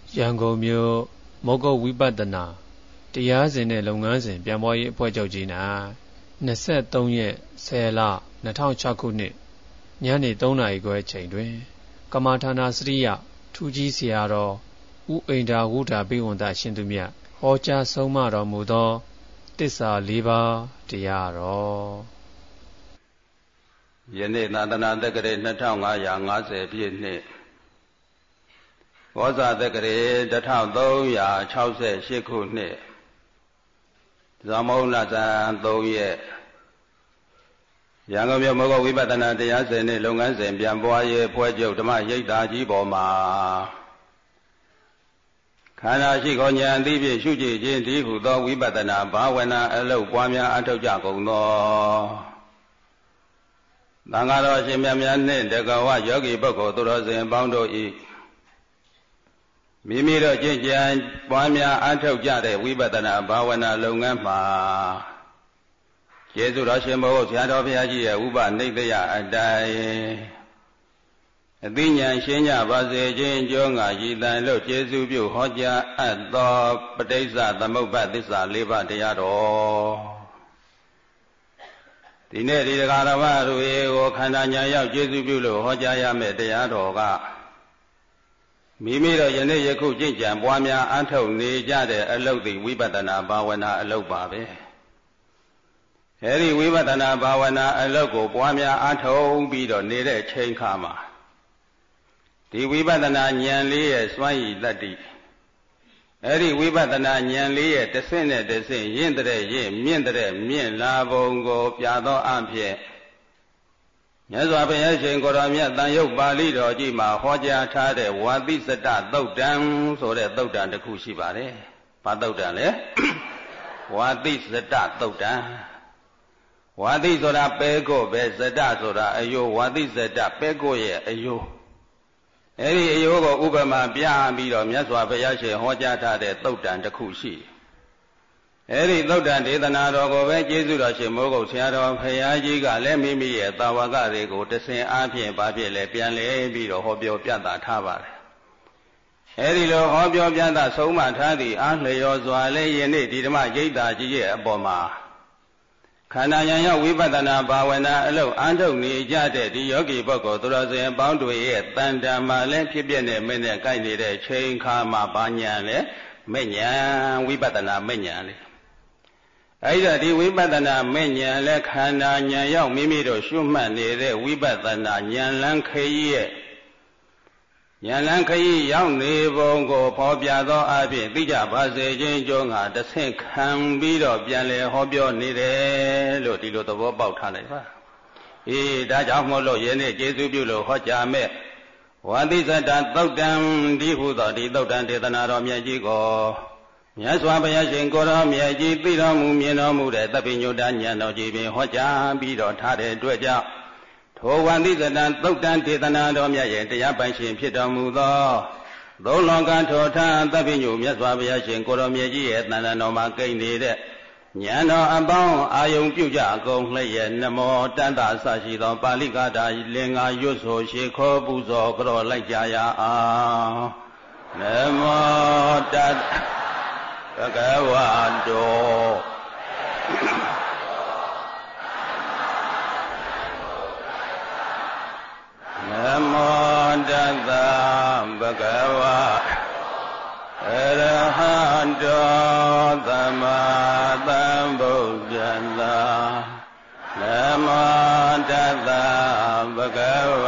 ရန်ကုန်မြို့မောဂုတ်ဝိပဿနာတရားစဉ်နဲ့လုပ်ငန်းစဉ်ပြန်ပွားရေးအဖွဲ့ချုပ်ကြီး၌23ရက်10လ2006ခုနှစ်ညနေ3နာရီခွဲချိန်တွင်ကမ္မထာနာစရိယထူးကြီးဆရာတော်ဦးအိန္ဒာဝုဒ္ဓပိဝန္တရှင်သူမြတ်ဟောကြားဆုံးမတော်မူသောသစ္စာ၄ပါးတရားတော်ယနေ့သာသနာတက္ကရာ2550ပြည့်နှစ်ဝဇာတက္ကရာ1368ခုနှစ်ဇမုံလဇန်3ရက်ရန်ကုန်မြို့မောဂုတ်ဝိပဿနာတရားစဉ်နှင့်လုပ်ငန်းစဉ်ပြန်ပွားရေးအဖွဲ့ချုပ်ဓမ္မရိပ်သာကြီးပေါ်မှာခန္ဓာရှိကိုဉာဏ်သိဖြင့်ရှုကြည့်ခြင်းဒီဟုသောဝိပဿနာဘာဝနာအလုပ်ပွားများအထောက်ကြကုန်သောသံဃာတော်ရှင်မြတ်များနှင့်တက္ကဝယောဂီပုဂ္ဂိုလ်သူတော်စင်ပေါင်းတို့၏မိမိတို့ကျင့်ကြံပွားများအထောက်ကြတဲ့ဝိပဿနာဘာဝနာလုပ်ငန်းမှာကျေးဇူးတော်ရှင်ဘုရားဆရာတော်ဘုရားကြီးရဲ့ဥပနိဒယအတိုင်းအသိဉာဏ်ရှင်းကြပါစေခြင်းအကျိုးငါရည်တန်လို့ကျေးဇူးပြုဟောကြားအပ်သောပဋိစ္စသမုပ္ပါသစ္စာ၄ပါးတရားတော်ဒီနေ့ဒီဃာရဝတို့ကိုခန္ဓာဉာဏ်ရောက်ကျေးဇူးပြုလို့ဟောကြားရမယ့်တရားတော်ကမိမိတို့ယနေ့ယခုကျင့်ကြံပွားများအထောက်နေကြတဲ့အလုပ်သည်ဝိပဿနာဘာဝနာအလုပ်ပါပဲအဲဒီဝိပဿနာဘာဝနာအလုပ်ကိုပွားများအထောက်ပြီးတော့နေတဲ့ချိန်ခါမှာဒီဝိပဿနာဉာဏ်လေးရဲ့စွမ်းရည်တတ္တိအဲဒီဝိပဿနာဉာဏ်လေးရဲ့တစ်ဆင့်နဲ့တစ်ဆင့်ရင့်တဲ့ရင့်မြင့်တဲ့မြင့်လာပုံကိုပြသောအဖြစ်မြတ်စွာဘုရားရှင်ကိုရောမြတ်တန်ရုပ်ပါဠိတော်ကြီးမှာဟောကြားထားတဲ့ဝါတိစတသုတ်တံဆိုတဲ့သုတ်တံတစ်ခုရှိပါတယ်။ဘာသုတ်တံလဲ။ဝါတိစတသုတ်တံဝါတိဆိုတာပဲကိုပဲစတဆိုတာအယိုးဝါတိစတပဲကိုရဲ့အယိုးအဲဒီအယိုးကိုဥပမာပြပြီးတော့မြတ်စွာဘုရားရှင်ဟောကြားထားတဲ့သုတ်တံတစ်ခုရှိတယ်အဲဒီသုတ်တံဒေသနာတော်ကိုပဲကျေးဇူးတော်ရှင်မိုးကုတ်ဆရာတော်ဘုရားကြီးကလည်းမိမိရဲ့သာဝကတွေကိုတဆင်အားဖြင့်ဘာဖြစ်လဲပြန်လဲပြီးတော့ဟောပြောပြသထားပါတယ်အဲဒီလိုဟောပြောပြသဆုံးမထားသည့်အားလျော်စွာလည်းယနေ့ဒီဓမ္မရိပ်သာကြီးရဲ့အပေါ်မှာခန္ဓာဉာဏ်ရောက်ဝိပဿနာဘာဝနာအလုပ်အားထုတ်နေကြတဲ့ဒီယောဂီပုဂ္ဂိုလ်သူတော်စင်အပေါင်းတို့ရဲ့တန်တာမှာလည်းဖြစ်ပြနေမင်းနဲ့ကိုက်နေတဲ့ချိန်ခါမှာဘာဉာဏ်လဲမဲ့ဉာဏ်ဝိပဿနာမဲ့ဉာဏ်လေအဲ့ဒါဒီဝိပဿနာမဲ့ဉာဏ်และခန္ဓာဉာဏ်ရောက်မိမိတို့ရှုမှတ်နေတဲ့ဝိပဿနာဉာဏ်လန်းခရီးရဲ့ဉာဏ်လန်းခရီးရောက်နေပုံကိုဖော်ပြသောအဖြစ်သိကြပါစေခြင်းကြောင့်ငါတဆင့်ခံပြီးတော့ပြန်လည်ဟောပြောနေတယ်လို့ဒီလိုသဘောပေါက်ထားလိုက်ပါဒါကြောင့်မို့လို့ယနေ့ကျေးဇူးပြုလို့ဟောကြားမဲ့ဝါတိစတသုတ်တံဒီဟုသောဒီသုတ်တံဒေသနာတော်မြတ်ကြီးကိုမြတ်စွာဘုရားရှင်ကိုရောမြတ်ကြီးသိတော်မူမြင်တော်မူတဲ့သဗ္ဗညုတဉာဏ်တော်ကြီးပင်ဟောကြားပြီးတော့ထားတဲ့အတွက်ကြောင့်ထိုဝန္တိစတံသုတ်တံဒေသနာတော်မြတ်ရဲ့တရားပိုင်ရှင်ဖြစ်တော်မူသောသုံးလောကထောထသဗ္ဗညုမြတ်စွာဘုရားရှင်ကိုရောမြတ်ကြီးရဲ့တန်တန်တော်မှာကိန်းနေတဲ့ဉာဏ်တော်အပေါင်းအာယုံပြုကြအကုန်လျက်နမောတန်တာအစရှိသောပါဠိကာထာလင်္ကာရွတ်ဆိုရှေခောပူဇော်ကြော်လိုက်ကြရအောင်နမောတတ္ဘဂဝတောနမောတတ္တဘဂဝအရဟတောသမ္မာသမ္ဗုဒ္ဓံသာနမောတတ္တဘဂဝ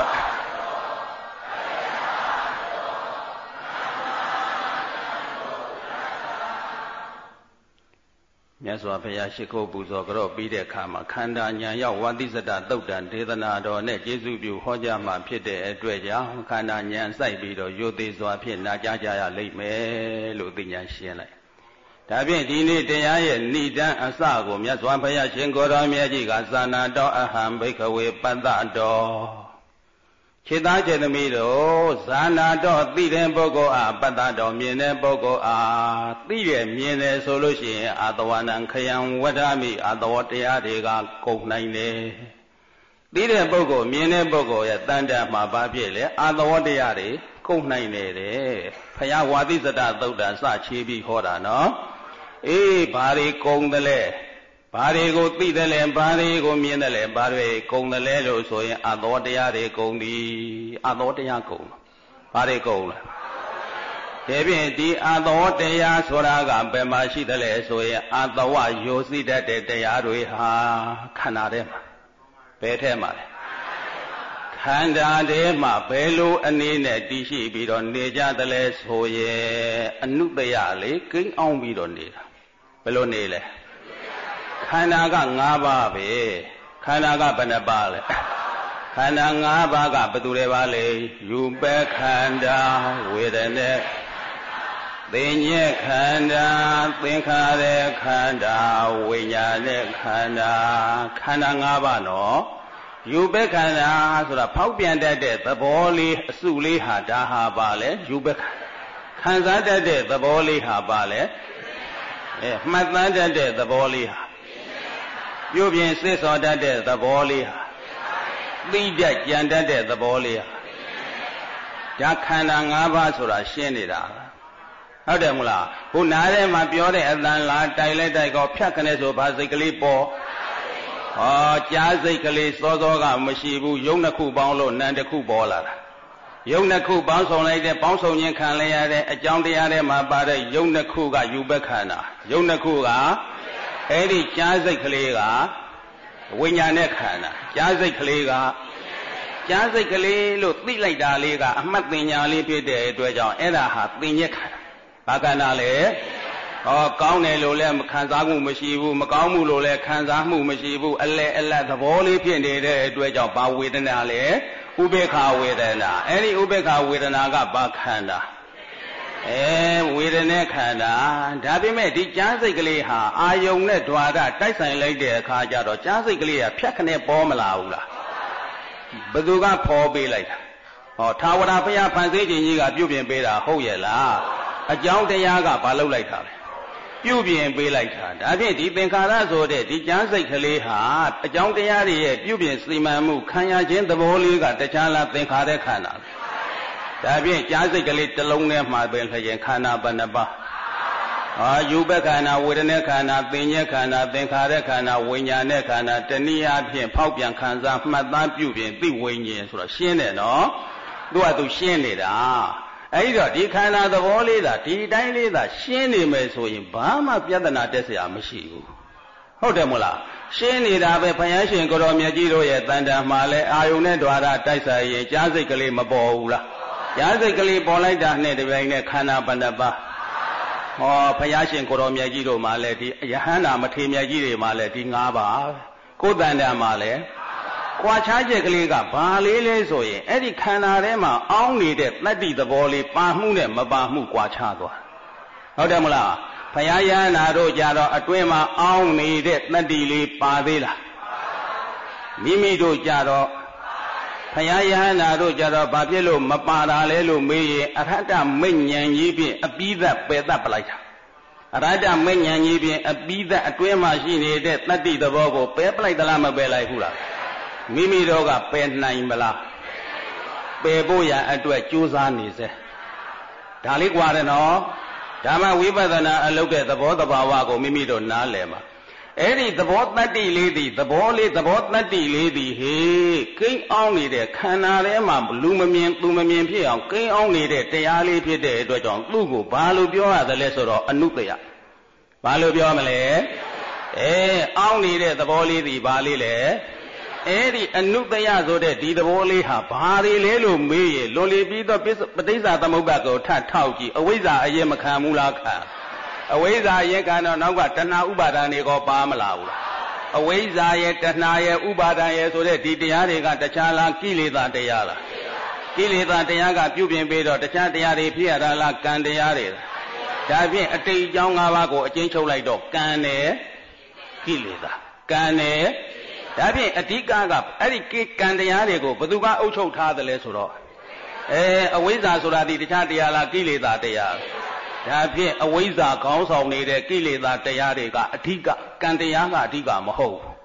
မြတ်စွာဘုရားရှိခိုးပူဇော်ကြောပြီးတဲ့အခါမှာခန္ဓာဉာဏ်ရောက်ဝါတိစတသုတ်တံဒေသနာတော်နဲ့ကျေးဇူးပြုဟောကြားမှဖြစ်တဲ့အတွက်ကြောင့်ခန္ဓာဉာဏ်စိုက်ပြီးတော့ရိုသေစွာဖြင့်နာကြားကြရလိမ့်မယ်လို့သိဉာဏ်ရှင်းလိုက်ဒါဖြင့်ဒီနေ့တရားရဲ့ဏိဒံအစကိုမြတ်စွာဘုရားရှင်ကိုရောမြတ်ကြီးကသာနာတော်အဟံဘိက္ခဝေပတ္တတော်ခြေသားခြေသမီးတို့ဇာနာတော်သိတဲ့ပုဂ္ဂိုလ်အားပတ္တတော်မြင်တဲ့ပုဂ္ဂိုလ်အားသိရမြင်တယ်ဆိုလို့ရှိရင်အာတဝနံခယံဝဒ္ဓမိအာတဝတရားတွေကကုန်နိုင်တယ်သိတဲ့ပုဂ္ဂိုလ်မြင်တဲ့ပုဂ္ဂိုလ်ရဲ့တန်တမှာဘာဖြစ်လဲအာတဝတရားတွေကုန်နိုင်တယ်ဖယားဝါသီစတသုတ်တံစချေးပြီးဟောတာနော်အေးဘာတွေကုန်တယ်လဲဘာတွေကိုသိတယ်လဲဘာတွေကိုမြင်တယ်လဲဘာတွေကုန်တယ်လဲလို့ဆိုရင်အသောတရားတွေကုန်သည်အသောတရားကုန်ဘာတွေကုန်လဲဒါဖြင့်ဒီအသောတရားဆိုတာကဘယ်မှာရှိတယ်လဲဆိုရင်အတဝယောစိတတ်တဲ့တရားတွေဟာခန္ဓာထဲမှာဘယ်ထဲမှာလဲခန္ဓာထဲမှာဘယ်လိုအနေနဲ့တည်ရှိပြီးတော့နေကြတယ်လဲဆိုရင်အနုတယလေးကိန်းအောင်ပြီးတော့နေတာဘယ်လိုနေလဲခန္ဓာက5ပါးပဲခန္ဓာကဘယ်နှပါးလဲခန္ဓာ5ပါးကဘယ်သူတွေပါလဲယူပခန္ဓာဝေဒနာသင်ညက်ခန္ဓာသင်္ခါရခန္ဓာဝိညာဉ်နဲ့ခန္ဓာခန္ဓာ5ပါးနော်ယူပခန္ဓာဆိုတာဖောက်ပြန်တတ်တဲ့သဘောလေးအစုလေးဟာဒါဟာပါလေယူပခံစားတတ်တဲ့သဘောလေးဟာပါလေမှတ်သားတတ်တဲ့သဘောလေးဟာပြုပြင်စစ်စောတတ်တဲ့သဘောလေးဟာသိတတ်ကြံတတ်တဲ့သဘောလေးဟာဒါခန္ဓာ5ပါးဆိုတာရှင်းနေတာဟုတ်တယ်မလားခုနားထဲမှာပြောတဲ့အတန်လားတိုက်လိုက်တိုက်ကောဖြတ်ခနဲ့ဆိုဘာစိတ်ကလေးပေါ်ဟောကြားစိတ်ကလေးစောစောကမရှိဘူးယုံနှစ်ခုပေါင်းလို့နံတစ်ခုပေါ်လာတာယုံနှစ်ခုပေါင်းဆောင်လိုက်တဲ့ပေါင်းဆောင်ခြင်းခံလိုက်ရတဲ့အကြောင်းတရားထဲမှာပါတဲ့ယုံနှစ်ခုကယူပခန္ဓာယုံနှစ်ခုကအဲ့ဒီကြားစိတ်ကလေးကဝိညာဉ်နဲ့ခန္ဓာကြားစိတ်ကလေးကကြားစိတ်ကလေးလို့သိလိုက်တာလေးကအမှတ်ပညာလေးဖြစ်တဲ့အတွက်ကြောင့်အဲ့ဒါဟာပင်ညက်ခန္ဓာဘာခန္ဓာလဲဟောကောင်းတယ်လို့လည်းခံစားမှုမရှိဘူးမကောင်းမှုလို့လည်းခံစားမှုမရှိဘူးအလဲအလတ်သဘောလေးဖြစ်နေတဲ့အတွက်ကြောင့်ဘာဝေဒနာလဲဥပေက္ခဝေဒနာအဲ့ဒီဥပေက္ခဝေဒနာကဘာခန္ဓာဝေဒနာခန္ဓာဒါပေမဲ့ဒီကြားစိတ်ကလေးဟာအာယုံနဲ့ द्वार တိုက်ဆိုင်လိုက်တဲ့အခါကျတော့ကြားစိတ်ကလေးကဖြတ်ခနဲ့ပေါ်မလာဘူးလားဘယ်သူကဖော်ပေးလိုက်တာဟောထာဝရဘုရားဖန်ဆင်းခြင်းကြီးကပြုပြင်ပေးတာဟုတ်ရဲ့လားအကြောင်းတရားကဘာလုပ်လိုက်တာလဲပြုပြင်ပေးလိုက်တာဒါဖြင့်ဒီသင်္ခါရဆိုတဲ့ဒီကြားစိတ်ကလေးဟာအကြောင်းတရားတွေရဲ့ပြုပြင်စီမံမှုခံရခြင်းသဘောလေးကတခြားလားသင်္ခါရခန္ဓာဒါဖြင့်ကြားစိတ်ကလေးတစ်လုံးထဲမှာပဲလျင်ခန္ဓာဘယ်နှပါယူပခန္ဓာဝေဒနာခန္ဓာသင်ညက်ခန္ဓာသင်္ခါရခန္ဓာဝိညာဉ်နဲ့ခန္ဓာတနည်းအားဖြင့်ဖောက်ပြန်ခံစားမှတ်သားပြုပြင်သိဝိညာဉ်ဆိုတော့ရှင်းတယ်နော်သူကသူရှင်းနေတာအဲ့ဒီတော့ဒီခန္ဓာသဘောလေးသာဒီတိုင်းလေးသာရှင်းနေမယ်ဆိုရင်ဘာမှပြဿနာတက်เสียမရှိဘူးဟုတ်တယ်မို့လားရှင်းနေတာပဲဘုရားရှင်ကိုတော်မြတ်ကြီးတို့ရဲ့တန်တန်မှာလဲအာယုန်နဲ့ द्वार တိုက်ဆိုင်ရင်ကြားစိတ်ကလေးမပေါ်ဘူးလားကြားစိတ်ကလေးပေါ်လိုက်တာနဲ့ဒီပိုင်းနဲ့ခန္ဓာဘယ်နှပါဟောဘုရားရှင်ကိုတော်မြတ်ကြီးတို့မှာလဲဒီယဟန္တာမထေရမြတ်ကြီးတွေမှာလဲဒီ၅ပါးကိုယ်တန်တန်မှာလဲကွာခြားချက်ကလေးကဘာလေးလဲဆိုရင်အဲ့ဒီခန္ဓာထဲမှာအောင်းနေတဲ့တတ္တိသဘောလေးပါမှုနဲ့မပါမှုကွာခြားသွားဟုတ်တယ်မလားဘုရားယဟန္တာတို့ကြတော့အတွင်းမှာအောင်းနေတဲ့တတ္တိလေးပါသေးလားမိမိတို့ကြတော့ဘုရားယဟန္တာတို့ကြတော့ဘာဖြစ်လို့မပါတာလဲလို့မေးရင်အရဟတမိဉ္ဉဏ်ကြီးဖြင့်အပိသက်ပယ်တတ်ပလိုက်တာအရဟတမိဉ္ဉဏ်ကြီးဖြင့်အပိသက်အတွင်းမှာရှိနေတဲ့တတ္တိသဘောကိုပယ်ပလိုက်သလားမပယ်လိုက်ဘူးလားမိမိတို့ကပယ်နိုင်မလားပယ်ဖို့ရအတွက်ကြိုးစားနေစေဒါလေးကွာတယ်နော်ဓမ္မဝိပဿနာအလုပ်တဲ့သဘောတဘာဝကိုမိမိတို့နားလည်မှာအဲ့ဒီသဘောတတ္တိလေးသည်သဘောလေးသဘောတတ္တိလေးသည်ဟေးကိန်းအောင်နေတဲ့ခန္ဓာထဲမှာလူမမြင်သူမမြင်ဖြစ်အောင်ကိန်းအောင်နေတဲ့တရားလေးဖြစ်တဲ့အတွက်ကြောင့်သူ့ကိုဘာလို့ပြောရသလဲဆိုတော့အနုတ္တယဘာလို့ပြောမလဲအောင်နေတဲ့သဘောလေးသည်ဘာလေးလဲအဲ့ဒီအနုတ္တယဆိုတဲ့ဒီသဘောလေးဟာဘာတွေလဲလို့မေးရင်လွန်လီပြီးတော့ပဋိစ္စသမုပ္ပါကိုထထောက်ကြည့်အဝိဇ္ဇာအရင်မခံဘူးလားခံအဝိဇ္ဇာရဲ့ကံတော့နောက်ကတဏှာဥပါဒံတွေကိုပါမလာဘူးလားအဝိဇ္ဇာရဲ့တဏှာရဲ့ဥပါဒံရဲ့ဆိုတဲ့ဒီတရားတွေကတခြားလားကိလေသာတရားလားကိလေသာတရားကပြုပြင်ပြီးတော့တခြားတရားတွေဖြစ်ရတာလားကံတရားတွေဒါဖြင့်အတိတ်အကြောင်း၅ပါးကိုအကျဉ်းချုပ်လိုက်တော့ကံနဲ့ကိလေသာကံနဲ့ဒါဖြင့်အဓိကကအဲ့ဒီကံတရားတွေကိုဘယ်သူကအုပ်ချုပ်ထားတယ်လဲဆိုတော့အဝိဇ္ဇာဆိုတာဒီတခြားတရားလားကိလေသာတရားဒါဖြင့်အဝိဇ္ဇာခေါင်းဆောင်နေတဲ့ကိလေသာတရားတွေကအဓိကကံတရားကအဓိကမဟုတ်ဘူး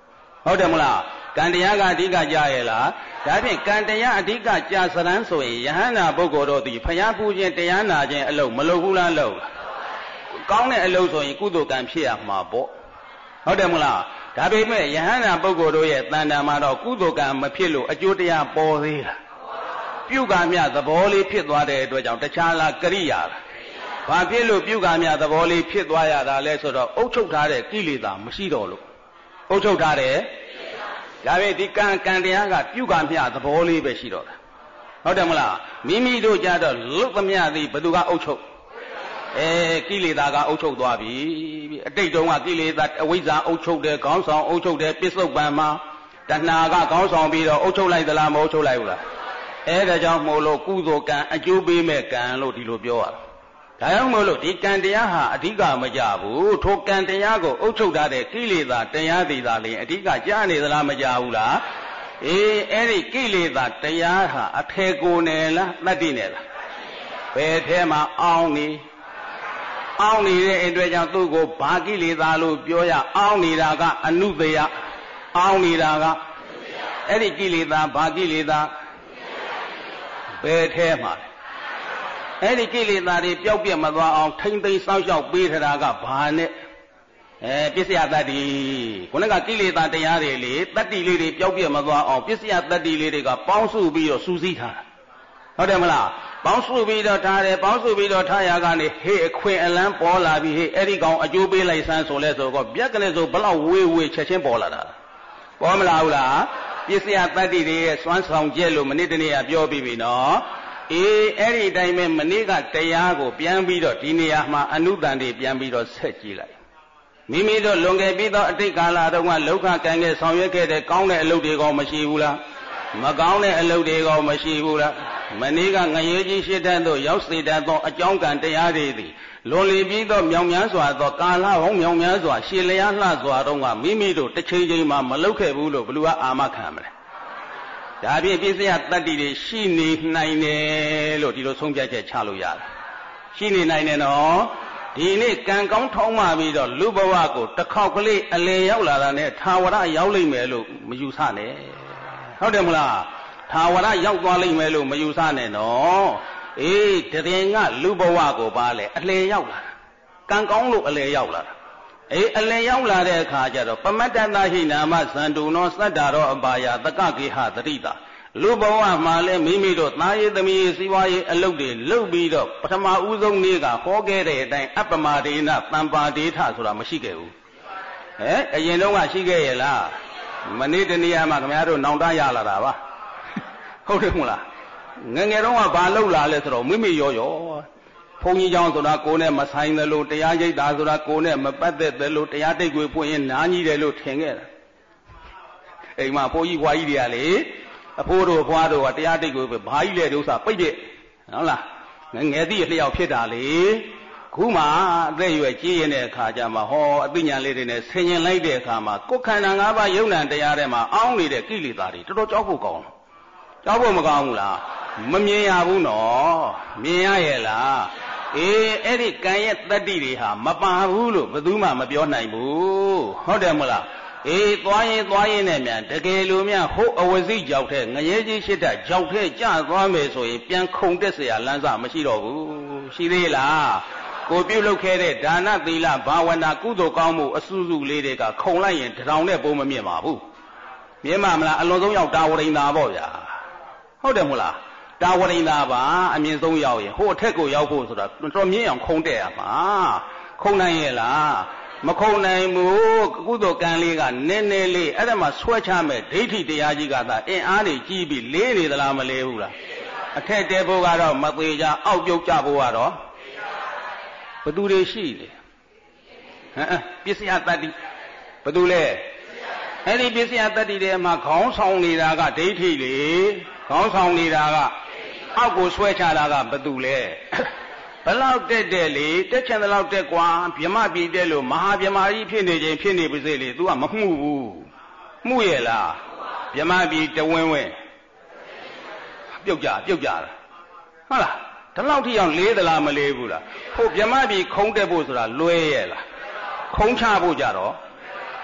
ဟုတ်တယ်မလားကံတရားကအဓိကကြားရဲ့လားဒါဖြင့်ကံတရားအဓိကကြားစရမ်းဆိုရင်ယဟန္တာပုဂ္ဂိုလ်တို့သည်ဖျားပူခြင်းတရားနာခြင်းအလုပ်မလုပ်ဘူးလားလုပ်ကောင်းတဲ့အလုပ်ဆိုရင်ကုသိုလ်ကံဖြစ်ရမှာပေါ့ဟုတ်တယ်မလားဒါပေမဲ့ယဟန္တာပုဂ္ဂိုလ်တို့ရဲ့တဏ္ဍာမှာတော့ကုသိုလ်ကံမဖြစ်လို့အကျိုးတရားပေါ်သေးတာပြုကံမြသဘောလေးဖြစ်သွားတဲ့အတွက်ကြောင့်တခြားလားကရိယာလားဘာဖြစ်လို့ပြုကံမြသဘောလေးဖြစ်သွားရတာလဲဆိုတော့အုပ်ချုပ်ထားတဲ့ကိလေသာမရှိတော့လို့အုပ်ချုပ်ထားတဲ့ဒါပေမဲ့ဒီကံတရားကပြုကံမြသဘောလေးပဲရှိတော့တာဟုတ်တယ်မလားမိမိတို့ကြတော့လွတ်သမျှသည်ဘယ်သူကအုပ်ချုပ်ကိလေသာကအုပ်ချုပ်သွားပြီအတိတ်တုန်းကကိလေသာအဝိဇ္ဇာအုပ်ချုပ်တယ်ခေါင်းဆောင်အုပ်ချုပ်တယ်ပစ္စုပန်မှာတဏှာကခေါင်းဆောင်ပြီးတော့အုပ်ချုပ်လိုက်သလားမအုပ်ချုပ်လိုက်ဘူးလားဒါကြောင့်မို့လို့ကုသိုလ်ကံအကျိုးပေးမဲ့ကံလို့ဒီလိုပြောရတာဒါကြောင့်မို့လို့ဒီကံတရားဟာအဓိကမကြဘူးထိုကံတရားကိုအုပ်ချုပ်ထားတဲ့ကိလေသာတရားတွေသာလေအဓိကကြားနေသလားမကြားဘူးလားအဲ့ဒီကိလေသာတရားဟာအထေကိုနယ်လားတတ္တိနယ်လားဘယ်ထဲမှာအောင်းနေတဲ့အတွက်ကြောင့်သူ့ကိုဘာကိလေသာလို့ပြောရအောင်းနေတာကအနုတယအောင်းနေတာကအဲ့ဒီကိလေသာဘာကိလေသာဘယ်ထဲမှာအဲ့ဒီကိလေသာတွေပျောက်ပြတ်မသွားအောင်ထိမ့်သိမ်းစောင့်ရှောက်ပေးထတာကဘာနဲ့ပစ္စယတတ္တိခုနကကိလေသာတရားတွေလေတတ္တိလေးတွေပျောက်ပြတ်မသွားအောင်ပစ္စယတတ္တိလေးတွေကပေါင်းစုပြီးတော့စူးစီးထားတာဟုတ်တယ်မလားပေါင်းစုပြီးတော့ထားတယ်ပေါင်းစုပြီးတော့ထားရကနေဟေးအခွင့်အလန်းပေါ်လာပြီးဟေးအဲ့ဒီကောင်အကျိုးပေးလိုက်စမ်းဆိုလဲဆိုတော့ပြက်ကလေးဆိုဘလောက်ဝေးချက်ချင်းပေါ်လာတာပေါ်မလာဘူးလားပစ္စယတတ္တိတွေရဲ့စွမ်းဆောင်ချက်လို့မနေ့တနေ့ကပြောပြီးပြီနော်အဲ့ဒီတိုင်းပဲမနေ့ကတရားကိုပြန်ပြီးတော့ဒီနေရာမှာအနုတန်တွေပြန်ပြီးတော့ဆက်ကြည့်လိုက်မိမိတို့လွန်ခဲ့ပြီးသောအတိတ်ကာလတုန်းကလောကကံနဲ့ဆောင်ရွက်ခဲ့တဲ့ကောင်းတဲ့အလုပ်တွေကောမရှိဘူးလားမကောင်းတဲ့အလုပ်တွေကောမရှိဘူးလားမနေ့ကငရေကြီးရှိတတ်သောရောက်စေတတ်သောအကြောင်းကံတရားတွေသည်လွန်လီပြီးသောမြောင်များစွာသောကာလဟောင်းမြောင်များစွာရှည်လျားလှစွာတော့ကမိမိတို့တစ်ချိန်ချိန်မှမလုပ်ခဲ့ဘူးလို့ဘယ်သူကအာမခံမလဲဒါဖြင့်ပစ္စယတတ္တိတွေရှိနေနိုင်တယ်လို့ဒီလိုဆုံးဖြတ်ချက်ချလို့ရတယ်ရှိနေနိုင်တယ်နော်ဒီနေ့ကံကောင်းထောင်းမှပြီးတော့လူဘဝကိုတစ်ခေါက်ကလေးအလယ်ရောက်လာတာနဲ့ထာဝရရောက်လိမ့်မယ်လို့မယူဆနဲ့ဟုတ်တယ်မလားထာဝရရောက်သွားလိမ့်မယ်လို့မယူဆနဲ့နော်တရင်ကလူဘဝကိုပါလေအလယ်ရောက်လာကံကောင်းလို့အလယ်ရောက်လာတာအလယ်ရောက်လာတဲ့အခါကျတော့ပမတ္တသဟိနာမဇန္တုနောသတ္တရောအပါယတကကေဟတတိတာလူဘဝမှာလည်းမိမိတို့သားရေးသမီးရေးစီးပွားရေးအလုပ်တွေလုပ်ပြီးတော့ပထမဦးဆုံးနေ့ကဟောခဲ့တဲ့အတိုင်းအပ္ပမဒေနတံပါဒေထဆိုတာမရှိခဲ့ဘူးအရင်တုန်းကရှိခဲ့ရဲ့လားမနေ့တနေ့မှခင်ဗျားတို့နောင်တရလာတာပါဟုတ်တယ်မလားငငယ်တုန်းကဘာလုပ်လာလဲဆိုတော့မိမိရောဘုန်းကြီးเจ้าဆိုတာကိုယ်နဲ့မဆိုင်တယ်လို့တရားရိပ်တာဆိုတာကိုယ်နဲ့မပတ်သက်တယ်လို့တရားတိတ်ကိုဖွင့်ရင်နားကြီးတယ်လို့ထင်ခဲ့တာအိမ်မှာဘိုးကြီးဘွားကြီးတွေကလေအဖိုးတို့ဘွားတို့ကတရားတိတ်ကိုပဲဘာကြီးလဲဒီဥစ္စာပိတ်ပြစ်ဟုတ်လားငယ်သည့်အလျောက်ဖြစ်တာလေခုမှအသက်ရွယ်ကြီးရင်တဲ့အခါကျမှဟောအသိဉာဏ်လေးတွေနဲ့ဆင်ញင်လိုက်တဲ့အခါမှာကိုယ်ခန္ဓာ၅ပါးယုံနာတရားထဲမှာအောင်းနေတဲ့ကိလေသာတွေတော်တော်ကြောက်ဖို့ကောင်းတယ်ကြောက်ဖို့မကောင်းဘူးလားမမြင်ရဘူးနော်မြင်ရရဲ့လားအဲ့ဒီကံရဲ့တတ္တိတွေဟာမပါဘူးလို့ဘယ်သူမှမပြောနိုင်ဘူးဟုတ်တယ်မလားသွားရင်နဲ့မြန်တကယ်လို့များဟုတ်အဝစီကြောက်တဲ့ငရဲကြီးရှိတဲ့ကြောက်တဲ့ကြသွားမယ်ဆိုရင်ပြန်ခုန်တက်เสียလမ်းစမရှိတော့ဘူးရှိသေးလားကိုပြုတ်လုပ်ခဲ့တဲ့ဒါနသီလဘာဝနာကုသိုလ်ကောင်းမှုအစုစုလေးတွေကခုံလိုက်ရင်တောင်နဲ့ပုံမမြင်ပါဘူးမြင်မှာမလားအလွန်ဆုံးရောက်တာဝရိန်သာပေါ့ဗျာဟုတ်တယ်မလားတာဝရိန်သာပါအမြင့်ဆုံးရောက်ရင်ဟိုအထက်ကိုရောက်ဖို့ဆိုတာတော်မြင့်အောင်ခုံတက်ရမှာခုံနိုင်ရဲ့လားမခုံနိုင်ဘူးကုသိုလ်ကံလေးကနည်းနည်းလေးအဲ့ဒါမှဆွဲချမဲ့ဒိဋ္ဌိတရားကြီးကသာအင်အားတွေကြီးပြီးလေးနေသလားမလေးဘူးလားအထက်တဲဖို့ကတော့မသေးကြအောက်ပြုတ်ကြဖို့ကတော့ဘသူတွေရှိတယ်ပစ္စယတတ္တိဘသူလဲအဲ့ဒီပစ္စယတတ္တိတွေမှာခေါင်းဆောင်နေတာကဒိဋ္ဌိလေခေါင်းဆောင်နေတာကအောက်ကိုဆွဲချတာကဘသူလဲဘလောက်တက်လေတက်ချင်တဲ့လောက်တက်ကွာဗြဟ္မပြည်တက်လို့မဟာဗြဟ္မာကြီးဖြစ်နေခြင်းဖြစ်နေပါစေလေ तू ကမမှုဘူးမှုရဲ့လားဗြဟ္မပြည်တဝင်းဝင်းပြုတ်ကြတာဟုတ်လားဒီလောက်ထိအောင်လေးသလားမလေးဘူးလားဟိုဗြဟ္မပြည်ခုံးတက်ဖို့ဆိုတာလွဲရဲ့လားခုံးချဖို့ကြတော့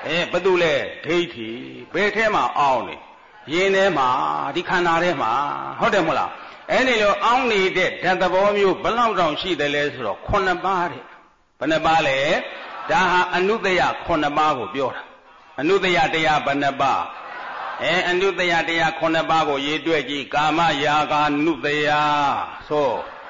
ဘသူလဲဒိဋ္ဌိဘယ်ထဲမှာအောင်းနေယင်ထဲမှာဒီခန္ဓာထဲမှာဟုတ်တယ်မဟုတ်လားအဲ့ဒီလိုအောင်းနေတဲ့ဓာတ်သဘောမျိုးဘယ်လောက်တောင်ရှိတယ်လဲဆိုတော့9ပါးတဲ့ဘယ်နှပါးလဲဒါဟာအနုတ္တယ9ပါးကိုပြောတာအနုတ္တယတရားဘယ်နှပါးအနုတ္တယတရား9ပါးကိုရေးတွက်ကြည့်ကာမရာဂာနုတ္တယဆို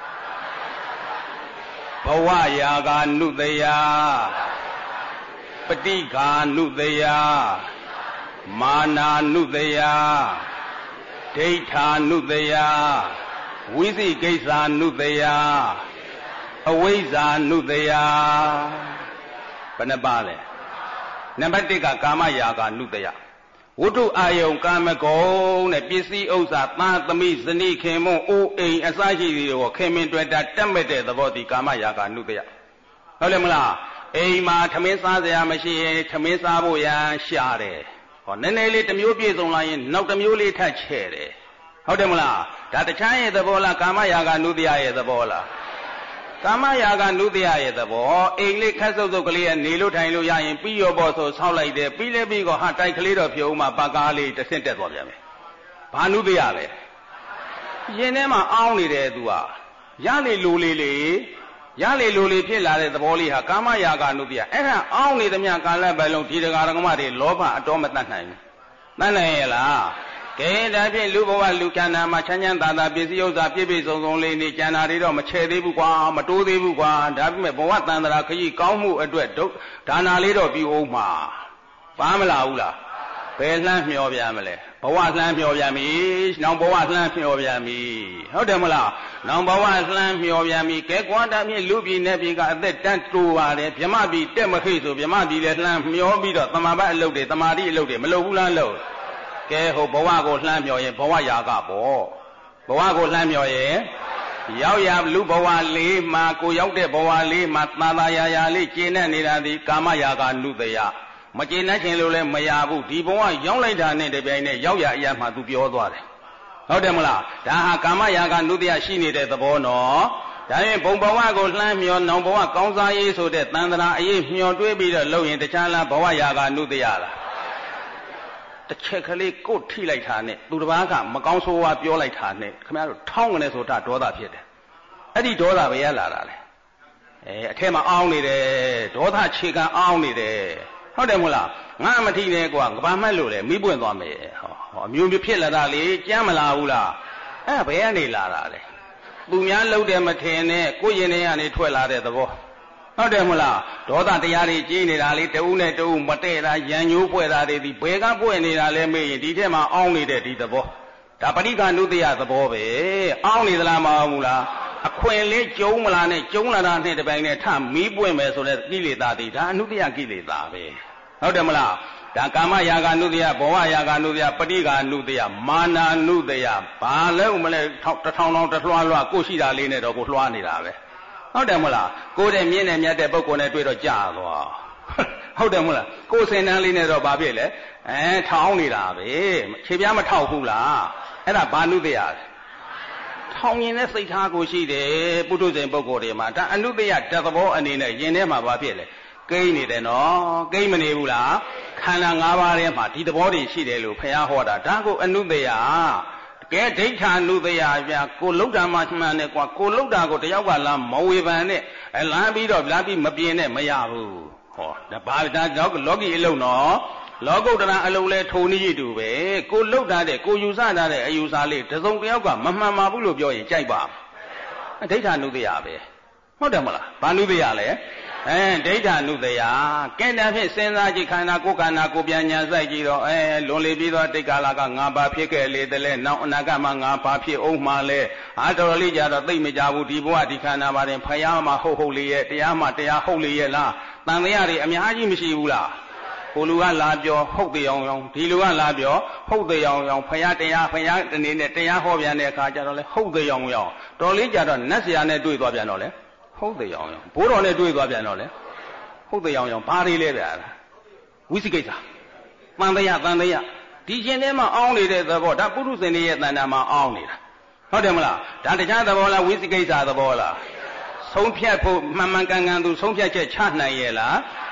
ဘဝရာဂာနုတ္တယပฏิဃာနုတ္တယမာနာနုတ္တယဒိဋ္ဌာနုတ္တယဝိသိကိစ္ဆာနုတ္တယအဝိဇ္ဇာနုတ္တယဘယ်နှပါလဲနံပါတ်1ကကာမရာဂနုတ္တယဝတ္ထုအာယုံကာမဂုဏ်နဲ့ပစ္စည်းဥစ္စာသားသမီးဇနီးခင်မွန်းအိုးအိမ်အစရှိသည်ကိုခင်မင်တွေ့တာတက်မဲ့တဲ့သဘောဒီကာမရာဂနုတ္တယဟုတ်တယ်မလားအိမ်မှာထမင်းစားစရာမရှိရင်ထမင်းစားဖို့ရန်ရှာတယ်ဟောနည်းနည်းလေးတစ်မျိုးပြည့်စုံလာရင်နောက်တစ်မျိုးလေးထပ်ချဲ့တယ်ဟုတ်တယ်မလားဒါတခြားရဲ့သဘောလားကာမရာဂနုတ္တယရဲ့သဘောလားကာမရာဂနုတ္တယရဲ့သဘောအိမ်လေးခက်ဆုပ်ဆုပ်ကလေးနေလို့ထိုင်လို့ရရင်ပြီးရောပေါ့ဆိုဆောက်လိုက်တယ်ပြီးလဲပြီးတော့ဟာတိုက်ကလေးတော့ဖြုံးမှပကားလေးတစ်ဆင့်တက်သွားပြန်မယ်ဘာနုတ္တယလဲရင်ထဲမှာအောင်းနေတယ်သူကရလေလိုလေးလေရလေလိုလေးဖြစ်လာတဲ့သဘောလေးဟာကာမရာဂနုတ္တယအဲ့ဒါအောင်းနေသမျှကာလပတ်လုံးဒီတရားဓမ္မတွေလောဘအတော်မတတ်နိုင်ဘူးတတ်နိုင်ရဲ့လားကဲဒါဖြင့်လူဘဝလူခန္ဓာမှာချမ်းချမ်းသာသာပစ္စည်းဥစ္စာပြည့်ပြည့်စုံစုံလေးနေကျန်တာတွေတော့မချဲ့သေးဘူးကွာမတိုးသေးဘူးကွာဒါပေမဲ့ဘဝတန်ត្រာခရီးကောင်းမှုအတွက်ဒါနာလေးတော့ပြုအောင်မှာပါမလားဘူးလားဘယ်လှမ်းမျောပြန်မလဲဘဝလှမ်းမျောပြန်ပြီနောင်ဘဝလှမ်းမျောပြန်ပြီဟုတ်တယ်မလားနောင်ဘဝလှမ်းမျောပြန်ပြီကဲကွာဒါဖြင့်လူပြည်နဲ့ပြည်ကအသက်တန်းတိုးပါတယ်ဗြဟ္မပြည်တက်မခိဆိုဗြဟ္မပြည်လည်းလှမ်းမျောပြီးတော့တမာပတ်အလုပ်တွေတမာတိအလုပ်တွေမလုပ်ဘူးလားလို့ကဲဟိုဘဝကိုလှမ်းမျောရင်ဘဝရာဂပေါ့ဘဝကိုလှမ်းမျောရင်ရောက်ရလူဘဝလေးမှာကိုရောက်တဲ့ဘဝလေးမှာသာသာယာလေးကျင့်နေနေတာဒီကာမရာဂနုတ္တယမကျင့်နိုင်လို့လည်းမရဘူးဒီဘဝရောက်လိုက်တာနဲ့တပြိုင်နက်ရောက်ရအရာမှသူပြောသွားတယ်ဟုတ်တယ်မလားဒါဟာကာမရာဂနုတ္တယရှိနေတဲ့သဘောနော်ဒါရင်ဘုံဘဝကိုလှမ်းမျောနောင်ဘဝကောင်းစားရေးဆိုတဲ့တန်ត្រာအရေးမျောတွေးပြီးတော့လုပ်ရင်တခြားလားဘဝရာဂနုတ္တယလားတစ်ချက်ကလေးကိုထိလိုက်တာနဲ့သူတစ်ပါးကမကောင်းဆိုးဝါးပြောလိုက်တာနဲ့ခင်ဗျားတို့ထောင်းကနေဆိုတာဒေါသဖြစ်တယ်အဲ့ဒီဒေါသပဲရလာတာလေအထက်မှာအောင်းနေတယ်ဒေါသခြေခံအောင်းနေတယ်ဟုတ်တယ်မဟုတ်လားငါမထိနဲ့ကွာကဘာမှတ်လို့လေမိပွင့်သွားမယ်ဟောအမျိုးမျိုးဖြစ်လာတာလေကြမ်းမလာဘူးလားအဲ့ဘယ်ကနေလာတာလဲသူများလှုပ်တယ်မထင်နဲ့ကိုယ်ရင်ထဲကနေထွက်လာတဲ့သဘောဟုတ်တယ်မလားဒေါသတရားတွေကြီးနေတာလေတဦးနဲ့တဦးမတည့်တာရံညိုးပွဲတာတွေဒီဘယ်ကပွဲနေတာလဲမေးရင်ဒီထဲမှာအောင်းနေတဲ့ဒီသဘောဒါပဋိက္ခဏုတ္တယသဘောပဲအောင်းနေသလားမအောင်ဘူးလားအခွင့်လေးကျုံမလားနဲ့ကျုံလာတာနဲ့တပိုင်းနဲ့ထမီးပွင့်မယ်ဆိုတဲ့ကိလေသာတွေဒါအနုတ္တယကိလေသာပဲဟုတ်တယ်မလားဒါကာမရာဂနုတ္တယဘဝရာဂနုတ္တယပဋိက္ခဏုတ္တယမာနာနုတ္တယဘာလို့မလဲတစ်ထောင်ထောင်တစ်လွှားလွှားကိုရှိတာလေးနဲ့တော့ကိုလွှားနေတာပဲဟုတ်တယ်မလားကိုယ်တဲ့မြင့်နဲ့မြတ်တဲ့ပုဂ္ဂိုလ်နဲ့တွေ့တော့ကြာသွားဟုတ်တယ်မလားကိုယ်စင်တန်းလေးနဲ့တော့ဘာဖြစ်လဲထောင်းနေတာပဲခြေပြားမထောက်ဘူးလားအဲ့ဒါဘာနုတ္တယထောင်ရင်တဲ့စိတ်ထားကိုရှိတယ်ပုထုဇဉ်ပုဂ္ဂိုလ်တွေမှာဒါအနုတ္တယတသဘောအနေနဲ့ယင်ထဲမှာဘာဖြစ်လဲကိန်းနေတယ်နော်ကိန်းမနေဘူးလားခန္ဓာ၅ပါးထဲမှာဒီသဘောတွေရှိတယ်လို့ဘုရားဟောတာဒါကိုအနုတ္တယကဲဒိဋ္ဌာနုတ္တယဗျာကိုလုတ်တာမှမှန်တယ်ကွာကိုလုတ်တာကိုတယောက်ကလာမဝေဖန်နဲ့လမ်းပြီးတော့လာပြီးမပြင်းနဲ့မရဘူးဟောဒါဘာဒါတော့လောကီအလုံးနော်လောကုတ္တရာအလုံးလဲထုံနည်းတူပဲကိုလုတ်တာတဲ့ကိုယူဆတာတဲ့အယူဆလေးတစုံတယောက်ကမမှန်ပါဘူးလို့ပြောရင်ကြိုက်ပါဒိဋ္ဌာနုတ္တယပဲဟုတ်တယ်မလားဘာနုတ္တယလဲဒိဋ္ဌာနုတ္တယကဲဒါဖြင့်စဉ်းစားကြည့်ခန္ဓာကိုယ်ခန္ဓာကိုယ်ပြန်ညာစိုက်ကြည့်တော့လွန်လေပြီးတော့တိတ်ကာလကငါဘာဖြစ်ခဲ့လေတလဲနောက်အနာဂတ်မှာငါဘာဖြစ်အောင်မှလဲတော်တော်လေးကြတော့သိမကြဘူးဒီဘဝဒီခန္ဓာပါရင်ဖယားမှာဟုတ်လေရဲ့တရားမှာတရားဟုတ်လေရဲ့လားတန်တရားတွေအများကြီးမရှိဘူးလားဟိုလူကလာပြောဟုတ်တယ်အောင်အောင်ဒီလူကလာပြောဟုတ်တယ်အောင်အောင်ဖယားတရားဖယားတနေ့နဲ့တရားဟောပြန်တဲ့အခါကျတော့လေဟုတ်တယ်အောင်အောင်တော်လေးကြတော့နတ်ဆရာနဲ့တွေ့သွားပြန်တော့လေဟုတ်တယ်အောင်အောင်ဘိုးတော်နဲ့တွေ့သွားပြန်တော့လေဟုတ်တယ်အောင်အောင်ဘာတွေလဲဗျာဝိသိကိစ္စတန်တရားဒီရှင်ထဲမှာအောင်းနေတဲ့သဘောဒါပုထုဇဉ်တွေရဲ့တဏ္ဍာမှာအောင်းနေတာဟုတ်တယ်မလားဒါတရားသဘောလားဝိသိကိစ္စသဘောလားဆုံးဖြတ်ဖို့မှန်မှန်ကန်ကန်သူဆုံးဖြတ်ချက်ချနိုင်ရဲ့လား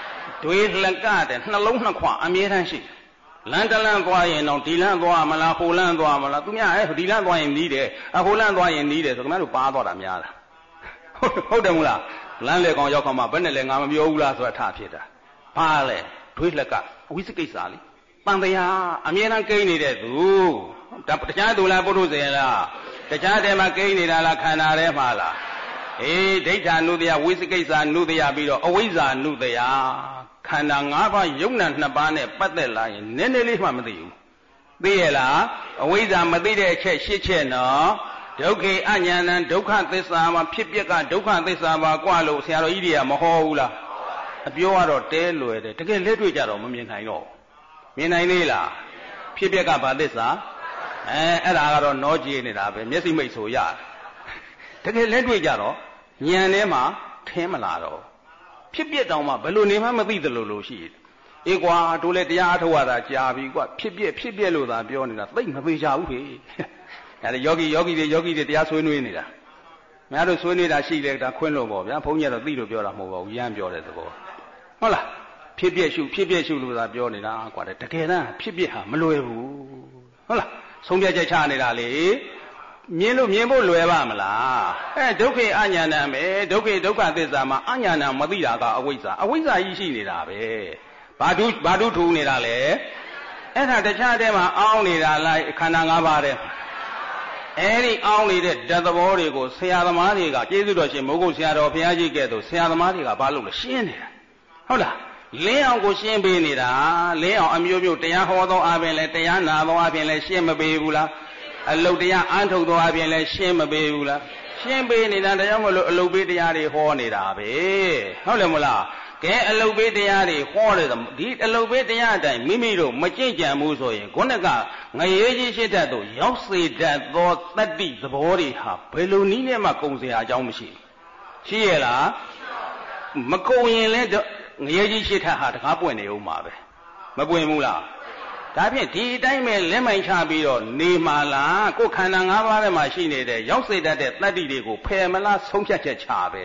တွေးလက်ကတဲ့နှလုံးနှစ်ခွအမြဲတမ်းရှိလမ်းတလန်းသွားရင်တော့ဒီလမ်းသွားမလားဟိုလမ်းသွားမလားသူများဒီလမ်းသွားရင်နီးတယ်ဟိုလမ်းသွားရင်နီးတယ်ဆိုခင်ဗျားတို့ပါသွားတာများလားဟုတ်တယ်မလားလမ်းလေကောင်ရောက်ခါမှဘယ်နဲ့လဲငါမပြောဘူးလားဆိုတာထဖြစ်တာဘာလဲတွေးလက်ကအဝိသိကိစ္စလေတန်တရားအမြဲတမ်းကိန်းနေတဲ့သူတရားသူလားပုထုဇဉ်လားတရားတည်းမှာကိန်းနေတာလားခန္ဓာထဲမှာလားဒိဋ္ဌာနုတ္တယဝိသိကိစ္စနုတ္တယပြီးတော့အဝိဇ္ဇာနုတ္တယခန္ဓာ၅ပါးယုံနာ2ပါးနဲ့ပတ်သက်လာရင်နည်းနည်းလေးမှမသိဘူးသိရလားအဝိဇ္ဇာမသိတဲ့အချက်၈ချက်နော်ဒုက္ခေအညာဏံဒုက္ခသစ္စာမှာဖြစ်ပျက်ကဒုက္ခသစ္စာပါกว่าလို့ဆရာတော်ကြီးတွေကမဟောဘူးလားအပြောကတော့တဲလွယ်တယ်တကယ်လက်တွေ့ကြတော့မမြင်နိုင်တော့မြင်နိုင်သေးလားဖြစ်ပျက်ကဘာသစ္စာအဲ့ဒါကတော့နောကြည်နေတာပဲမျက်စိမိတ်ဆိုရတယ်တကယ်လက်တွေ့ကြတော့ဉာဏ်ထဲမှာထင်းမလာတော့ဖြစ်ပျက်တောင်မှဘယ်လိုနေမှမသိသလိုလိုရှိတယ်အေးကွာတို့လည်းတရားအထုတ်ရတာကြာပြီကွာဖြစ်ပျက်လို့သာပြောနေတာသိမသေးကြဘူးဖေအဲ့ဒါယောဂီတွေတရားဆွေးနွေးနေတာမင်းတို့ဆွေးနွေးတာရှိတယ်ဒါခွင်းလို့ပေါ့ဗျာဘုန်းကြီးကတော့သိလို့ပြောတာမဟုတ်ပါဘူးရမ်းပြောတဲ့သဘောဟုတ်လားဖြစ်ပျက်ရှုလို့သာပြောနေတာကွာတကယ်တမ်းဖြစ်ပျက်ဟာမလွယ်ဘူးဟုတ်လားဆုံးဖြတ်ချက်ချနေတာလေမြင်ဖို့လွယ်ပါမလားဒုက္ခေအညာဏံပဲဒုက္ခေဒုက္ခသစ္စာမှာအညာဏံမသိတာကအဝိဇ္ဇာကြီးရှိနေတာပဲဘာဓုထူနေတာလဲအဲ့ဒါတခြားတည်းမှာအောင်းနေတာလားခန္ဓာ၅ပါးတည်းအဲ့ဒီအောင်းနေတဲ့ဓာတ်သဘောတွေကိုဆရာသမားတွေကကျေးဇူးတော်ရှင်မိုးကုတ်ဆရာတော်ဘုရားကြီးကဲ့သို့ဆရာသမားတွေကဘာလို့လဲရှင်းနေတာဟုတ်လားလင်းအောင်ကိုရှင်းပေးနေတာလင်းအောင်အမျိုးမျိုးတရားဟောသောအပြင်လဲတရားနာသောအပြင်လဲရှင်းမပေးဘူးလားအလုတ်တရားအန်းထုတ်သောအပြင်လဲရှင်းမပေးဘူးလားရှင်းပေးနေတာတရားမလို့အလုတ်ပေးတရားတွေဟောနေတာပဲဟုတ်တယ်မလားကဲအလုတ်ပေးတရားတွေဟောတယ်ဒီအလုတ်ပေးတရားအတိုင်းမိမိတို့မကြင့်ကြံဘူးဆိုရင်ခုနကငရေကြီးရှိတတ်တို့ရောက်စေတတ်သောတတ္တိသဘောတွေဟာဘယ်လိုနည်းနဲ့မှကုံစရာအကြောင်းမရှိရှိရလားမကုံရင်လဲငရေကြီးရှိတတ်ဟာတကားပွင့်နေဦးမှာပဲမပွင့်ဘူးလားဒါဖြင့်ဒီအတိုင်းပဲလက်မိုင်ချပြီးတော့နေမှာလားကိုယ်ခန္ဓာ၅ပါးထဲမှာရှိနေတဲ့ရောက်စေတတ်တဲ့တတ္တိတွေကိုဖယ်မလားဆုံးဖြတ်ချက်ချပဲ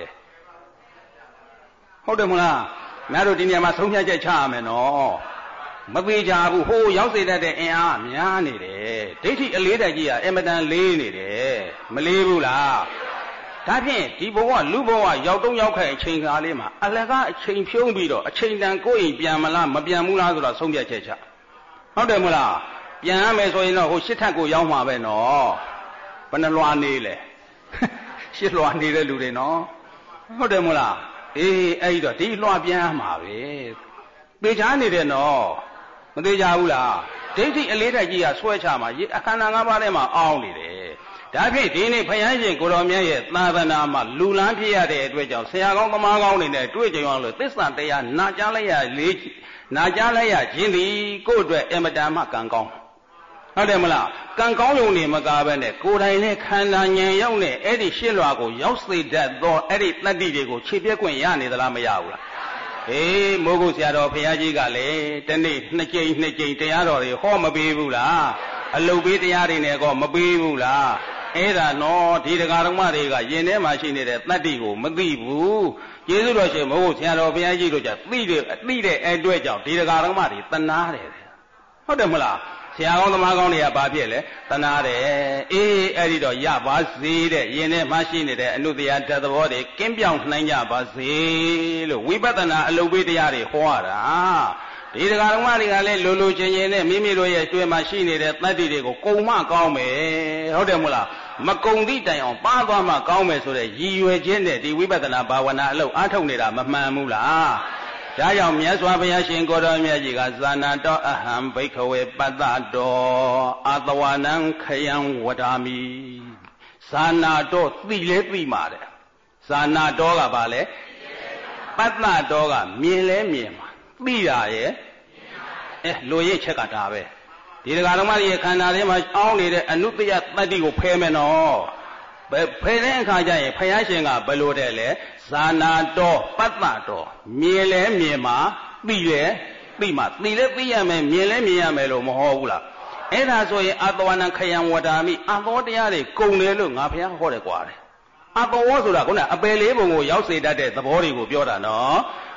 ဟုတ်တယ်မလားငါတို့ဒီနေရာမှာဆုံးဖြတ်ချက်ချရမယ်နော်မသေးကြဘူးဟိုရောက်စေတတ်တဲ့အင်အားများနေတယ်ဒိဋ္ဌိအလေးတက်ကြီးကအင်မတန်လေးနေတယ်မလေးဘူးလားဒါဖြင့်ဒီဘဝလူဘဝရောက်တုံးရောက်ခဲ့အချိန်ကားလေးမှာအလကားအချိန်ဖြုံးပြီးတော့အချိန်တန်ကိုယ်အိမ်ပြန်မလားမပြန်ဘူးလားဆိုတော့ဆုံးဖြတ်ချက်ချဟုတ်တယ်မလားပြန်ရမယ်ဆိုရင်တော့ဟိုရှစ်ထပ်ကိုရောက်မှာပဲနော်ဘယ်နှလွှာနေလဲရှစ်လွှာနေတဲ့လူတွေနော်ဟုတ်တယ်မလားအဲ့တော့ဒီလွှာပြန်ရမှာပဲသေချာနေတယ်နော်မသေးကြဘူးလားဒိဋ္ဌိအလေးတက်ကြီးကဆွဲချမှာအခန္ဓာ၅ပါးထဲမှာအောင်းနေတယ်ဒါဖြင့်ဒီနေ့ဘုရားရှင်ကိုတော်မြတ်ရဲ့သာသနာမှာလူလန်းဖြစ်ရတဲ့အတွက်ကြောင့်ဆရာကောင်းသမားကောင်းတွေနဲ့တွေ့ကြုံအောင်လို့သစ္စာတရားနာကြားလိုက်ရခြင်းသည်ကိုယ့်အတွက်အမတန်မှကံကောင်းဟုတ်တယ်မလားကံကောင်းရုံနဲ့မကားပဲနဲ့ကိုယ်တိုင်နဲ့ခန္ဓာဉာဏ်ရောက်နဲ့အဲ့ဒီရှင်းလွှာကိုရောက်စေတတ်သောအဲ့ဒီတတ္တိတွေကိုခြေပြက်ခွင့်ရနေသလားမရဘူးလားမိုးကုတ်ဆရာတော်ဘုရားကြီးကလည်းတနေ့နှစ်ကြိမ်တရားတော်တွေဟောမပေးဘူးလားအလုတ်ပေးတရားတွေနဲ့ကောမပေးဘူးလားအဲ့ဒါနော်ဒီတရားတော်မတွေကယင်ထဲမှာရှိနေတဲ့တတ္တိကိုမသိဘူးကျေးဇူးတော်ရှင်မိုးကုတ်ဆရာတော်ဘုရားကြီးတို့ကြသိတဲ့အတွက်ကြောင့်ဒီတရားတော်မတွေတနာတယ်ဟုတ်တယ်မလားဆရာကောင်းသမားကောင်းတွေကဘာဖြစ်လဲတနာတယ်အဲ့ဒီတော့ရပါစေတဲ့ယင်ထဲမှာရှိနေတဲ့အနုတ္တရာဓာတ်သဘောတွေကင်းပြောင်းနိုင်ကြပါစေလို့ဝိပဿနာအလုပ်ပေးတရားတွေဟောရတာဒီတရားတော်မတွေကလည်းလိုချင်းနဲ့မိမိတို့ရဲ့ကျွဲမှာရှိနေတဲ့တတ္တိတွေကိုကုံမှကောင်းမယ်ဟုတ်တယ်မလားမကုံသည့်တိုင်အောင်ပါသွားမှကောင်းမယ်ဆိုတဲ့ရည်ရွယ်ခြင်းနဲ့ဒီဝိပဿနာဘာဝနာအလုပ်အားထုတ်နေတာမမှန်ဘူးလားဒါကြောင့်မြတ်စွာဘုရားရှင်ကိုတော်မြတ်ကြီးကဇာနာတောအဟံဘိက္ခဝေပတ္တတောအာတဝနံခယံဝဒာမိဇာနာတောသိလဲသိမှာတဲ့ဇာနာတောကဘာလဲပတ္တတောကမြင်လဲမြင်မှာသိတာရဲ့လူရဲ့ချက်ကဒါပဲဒီတရားတော်မရဲ့ခန္ဓာထဲမှာအောင်းနေတဲ့အနုတ္တယတတ္တိကိုဖယ်မယ်နော်ဖယ်တဲ့အခါကျရင်ဘုရားရှင်ကဘယ်လိုတဲ့လဲဇာနာတောပတ္တတောမြင်လဲမြင်မှာသိလဲသိမှာသိလဲသိရမယ်မြင်လဲမြင်ရမယ်လို့မဟောဘူးလားအဲ့ဒါဆိုရင်အတဝနံခယံဝဒာမိအသောတရားတွေကုန်တယ်လို့ငါဘုရားဟောတယ်ကွာတဲ့အသောဆိုတာခုနအပယ်လေးပုံကိုရောက်စေတတ်တဲ့သဘောတွေကိုပြောတာနော်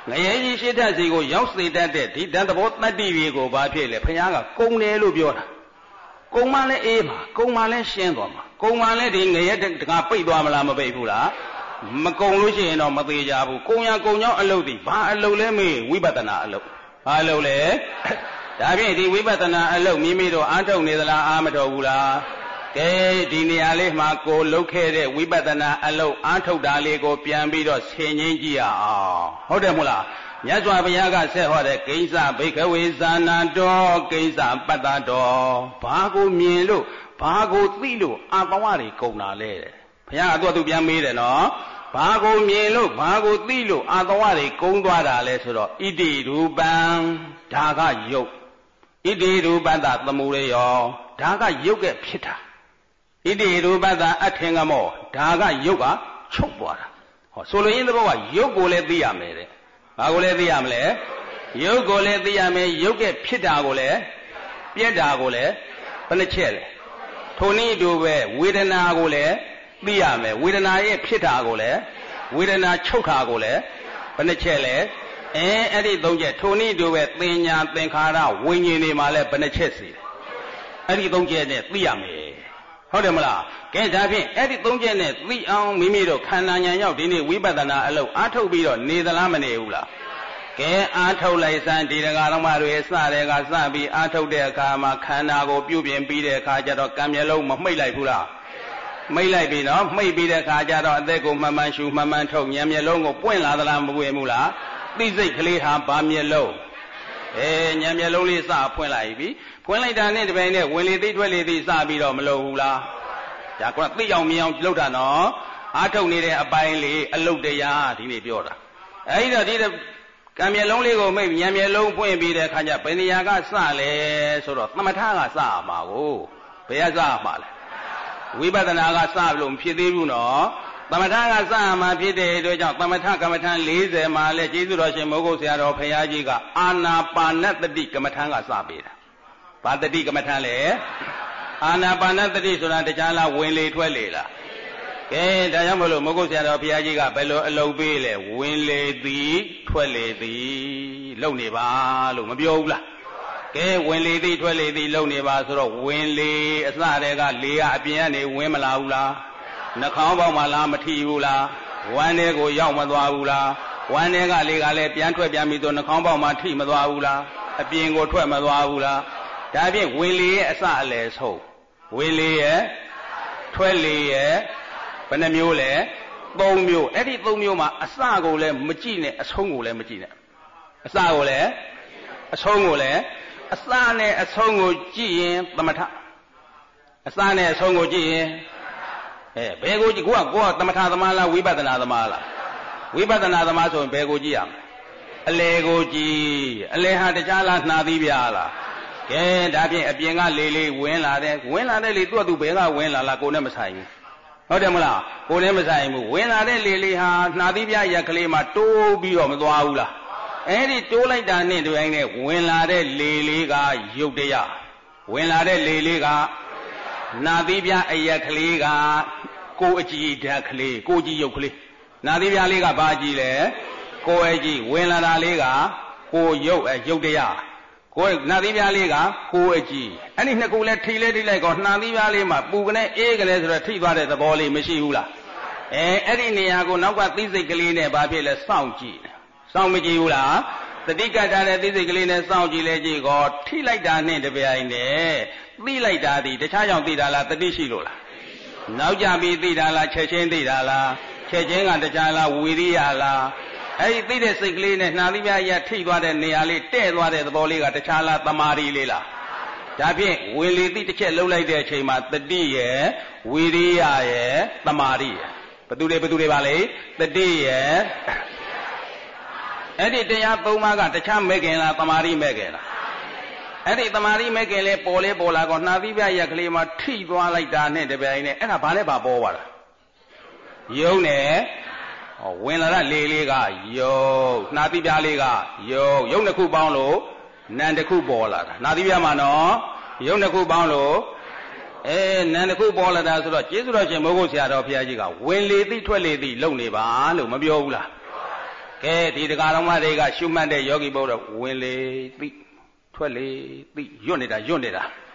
ငရဲကြီးရှိတတ်စီကိုရောက်စေတတ်တဲ့ဒီတန်သဘောတတ္တိတွေကိုဘာဖြစ်လဲဘုရားကကုံတယ်လို့ပြောတာကုံမှလည်းအေးမှာကုံမှလည်းရှင်းသွားမှာကုံမှလည်းဒီငရဲတကားပိတ်သွားမလားမပိတ်ဘူးလားမကုံလို့ရှိရင်တော့မသေးကြဘူးကုံရကုံကြောင်းအလုပ်ဒီဘာအလုပ်လဲမေးဝိပဿနာအလုပ်ဘာအလုပ်လဲဒါဖြင့်ဒီဝိပဿနာအလုပ်မိမိတို့အားထုတ်နေသလားအားမထုတ်ဘူးလားကဲဒီနေရာလေးမှာကိုလုပ်ခဲ့တဲ့ဝိပဿနာအလုပ်အားထုတ်တာလေးကိုပြန်ပြီးတော့ဆင်ခြင်ကြည့်ရအောင်ဟုတ်တယ်မို့လားမြတ်စွာဘုရားကဆက်ဟောတဲ့ကိစ္စဘိက္ခဝေဇာနာတော်ကိစ္စပတ္တတော်ဘာကိုမြင်လို့ဘာကိုသိလို့အာတဝတွေကုန်တာလဲတဲ့ဘုရားကသူပြန်မေးတယ်နော်ဘာကိုမြင်လို့ဘာကိုသိလို့အာတဝတွေကုန်သွားတာလဲဆိုတော့ဣတိရူပံဒါကယုတ်ဣတိရူပတ္တသမုရေယောဒါကယုတ်ကဖြစ်တာဣတိရူပတ္တအထင်ကမောဒါကယုတ်ကချုပ်သွားတာဟောဆိုလိုရင်းသဘောကယုတ်ကိုလည်းသိရမယ်တဲ့ဘာကိုလည်းသိရမလဲယုတ်ကိုလည်းသိရမယ်ယုတ်ကဖြစ်တာကိုလည်းပြက်တာကိုလည်းဘယ်နှချက်လဲထိုနည်းတူပဲဝေဒနာကိုလည်းသိရမယ်ဝေဒနာရဲ့ဖြစ်တာကိုလည်းဝေဒနာချုပ်တာကိုလည်းဘယ်နှချက်လဲအဲ့ဒီသုံးချက်ထိုနည်းတူပဲသင်ညာသင်္ခါရဝိညာဉ်တွေမှာလည်းဘယ်နှချက်စီအဲ့ဒီသုံးချက်နဲ့သိရမယ်ဟုတ်တယ်မလားကဲဒါဖြင့်အဲ့ဒီသုံးချက်နဲ့သိအောင်မိမိတို့ခန္ဓာဉာဏ်ရောက်ဒီနေ့ဝိပဿနာအလုပ်အားထုတ်ပြီးတော့နေသလားမနေဘူးလားကဲအားထုတ်လိုက်စမ်းဒီတရားတော်မတွေစတဲ့ကစပြီးအားထုတ်တဲ့အခါမှာခန္ဓာကိုပြုပြင်ပြီးတဲ့အခါကျတော့ကံမျက်လုံးမမှိတ်လိုက်ဘူးလားမိတ်လိုက်ပြီနော်မှိတ်ပြီးတဲ့အခါကျတော့အသက်ကိုမှန်မှန်ရှူမှန်မှန်ထုတ်ဉာဏ်မျက်လုံးကိုပွင့်လာသလားမပွင့်ဘူးလားသိစိတ်ကလေးဟာဘာမျက်လုံးဉာဏ်မျက်လုံးလေးစဖွင့်လိုက်ပြီဖွင့်လိုက်တာနဲ့ဒီပိုင်းနဲ့ဝင်လေသိထွက်လေသိစပြီးတော့မလုပ်ဘူးလားဒါကသိအောင်မြင်အောင်လုပ်တာနော်အားထုတ်နေတဲ့အပိုင်းလေးအလုတ်တရားဒီနေ့ပြောတာအဲဒီတော့ဒီကံမျက်လုံးလေးကိုမိတ်ဉာဏ်မျက်လုံးပွင့်ပြီးတဲ့အခါကျဘယ်နေရာကစလဲဆိုတော့သမထကစရမှာကိုဘယ်ကစရမှာလဲဝိပဿနာကစလို့မဖြစ်သေးဘူးနော်သမထကစမှဖြစ်တဲ့အတွက်ကြောင့်သမထကမ္မထံ40မှာလဲကျေးဇူးတော်ရှင်မိုးကုတ်ဆရာတော်ဘုရားကြီးကအာနာပါနတတိကမ္မထံကစပေးတာဘာတတိကမ္မထံလဲအာနာပါနတတိဆိုတာတရားလားဝင်လေထွက်လေလားကဲဒါကြောင့်မလို့မိုးကုတ်ဆရာတော်ဘုရားကြီးကဘယ်လိုအလုပ်ပေးလဲဝင်လေသည်ထွက်လေသည်လုပ်နေပါလို့မပြောဘူးလားကဲဝင်လေသည်ထွက်လေသည်လုပ်နေပါဆိုတော့ဝင်လေအစတည်းကလေကအပြင်ကနေဝင်မလာဘူးလားနှာခေါင်းပေါက်မှလားမထီဘူးလားဝမ်းထဲကိုရောက်မသွားဘူးလားဝမ်းထဲကလေကလည်းပြန်ထွက်ပြန်ပြီးတော့နှာခေါင်းပေါက်မှထိမသွားဘူးလားအပြင်ကိုထွက်မသွားဘူးလားဒါဖြင့်ဝင်လေရဲ့အစအလယ်ဆုံးဝင်လေရဲ့ထွက်လေရဲ့ဘယ်နှမျိုးလဲ3မျိုးအဲ့ဒီ3မျိုးမှာအစကိုလည်းမကြည့်နဲ့အဆုံးကိုလည်းမကြည့်နဲ့အစကိုလည်းအဆုံးကိုလည်းအစနဲ့အဆုံးကိုကြည့်ရင်သမထအစနဲ့အဆုံးကိုကြည့်ရင်ဘယ်ကိုကြည့်ကိုကသမထသမားလားဝိပဿနာသမားလားဝိပဿနာသမားဆိုရင်ဘယ်ကိုကြည့်ရမလဲအလယ်ကိုကြည့်အလယ်ဟာတခြားလားနှာသီးပြားလားကဲဒါဖြင့်အပြင်ကလေလေးဝင်လာတယ်လေသူ့အတူဘယ်ကဝင်လာလားကိုယ်နဲ့မဆိုင်ဘူးဟုတ်တယ်မလားကိုယ်နဲ့မဆိုင်ဘူးဝင်လာတဲ့လေလေးဟာနှာသီးပြားရက်ကလေးမှာတိုးပြီးတော့မသွားဘူးလားအဲ့ဒီတိုးလိုက်တာနဲ့ဒီတိုင်းနဲ့ဝင်လာတဲ့လေလေးကယုတ်တရားဝင်လာတဲ့လေလေးကနာသီးပြအရက်ကလေးကကိုအကြည်ဓာတ်ကလေးကိုကြည်ယုတ်ကလေးနာသီးပြလေးကဘာကြည်လဲကိုအကြည်ဝင်လာတာလေးကကိုယုတ်ယုတ်တရားကိုနာသီးပြလေးကကိုအကြည်အဲ့ဒီနှစ်ခုလဲထိလိုက်ကောနှာသီးပြလေးမှာပူကနေအေးကလေးဆိုတော့ထိသွားတဲ့သဘောလေးမရှိဘူးလားအဲ့ဒီနေရာကိုနောက်ကသိစိတ်ကလေးနဲ့ဘာဖြစ်လဲစောင့်ကြည့်စောင့်မကြည့်ဘူးလားတတိကထားတဲ့သိစိတ်ကလေးနဲ့စောင့်ကြည့်လဲကြည့်ကောထိလိုက်တာနဲ့တပြိုင်နက်သိလိုက်တာဒီတခြားကြောင့်သိတာလားတတိရှိလို့လားနောက်ကြပြီးသိတာလားချက်ချင်းသိတာလားချက်ချင်းကတခြားလားဝီရိယလားအဲ့ဒီသိတဲ့စိတ်ကလေးနဲ့နှာသီးပြားရထိသွားတဲ့နေရာလေးတဲ့သွားတဲ့သဘောလေးကတခြားလားတမာရီလေးလားဒါဖြင့်ဝင်လေသိတစ်ချက်လှုပ်လိုက်တဲ့အချိန်မှာတတိရဲ့ဝီရိယရဲ့တမာရီရဲ့ဘသူတွေပါလေတတိရဲ့အဲ့ဒီတရား၃ပါးကတခြားမဲ့ခင်လားတမာရီမဲ့ခင်လားအဲ့ဒီတမာရီမဲ့ခင်လဲပေါ်လာကောနှာသီးပြရက်ကလေးမှာထိသွားလိုက်တာနဲ့တပြိုင်နဲ့အဲ့ဒါဘာနဲ့ပါပေါ်သွားတာယုံနဲ့ဝင်လာတဲ့လေလေးကယုံနှာသီးပြလေးကယုံနှစ်ခုပေါင်းလို့နံတစ်ခုပေါ်လာတာနှာသီးပြမှာနော်ယုံနှစ်ခုပေါင်းလို့နံတစ်ခုပေါ်လာတာဆိုတော့ကျေးဇူးတော်ရှင်မိုးကုတ်ဆရာတော်ဘုရားကြီးကဝင်လေသိထွက်လေသိလုံနေပါလို့မပြောဘူးလားကကဲဒီတရားတော်မတွေကရှုမှတ်တဲ့ယောဂီပုဂ္ဂိုလ်ဝင်လေသိထွက်လေသိရွတ်နေတာဟိုက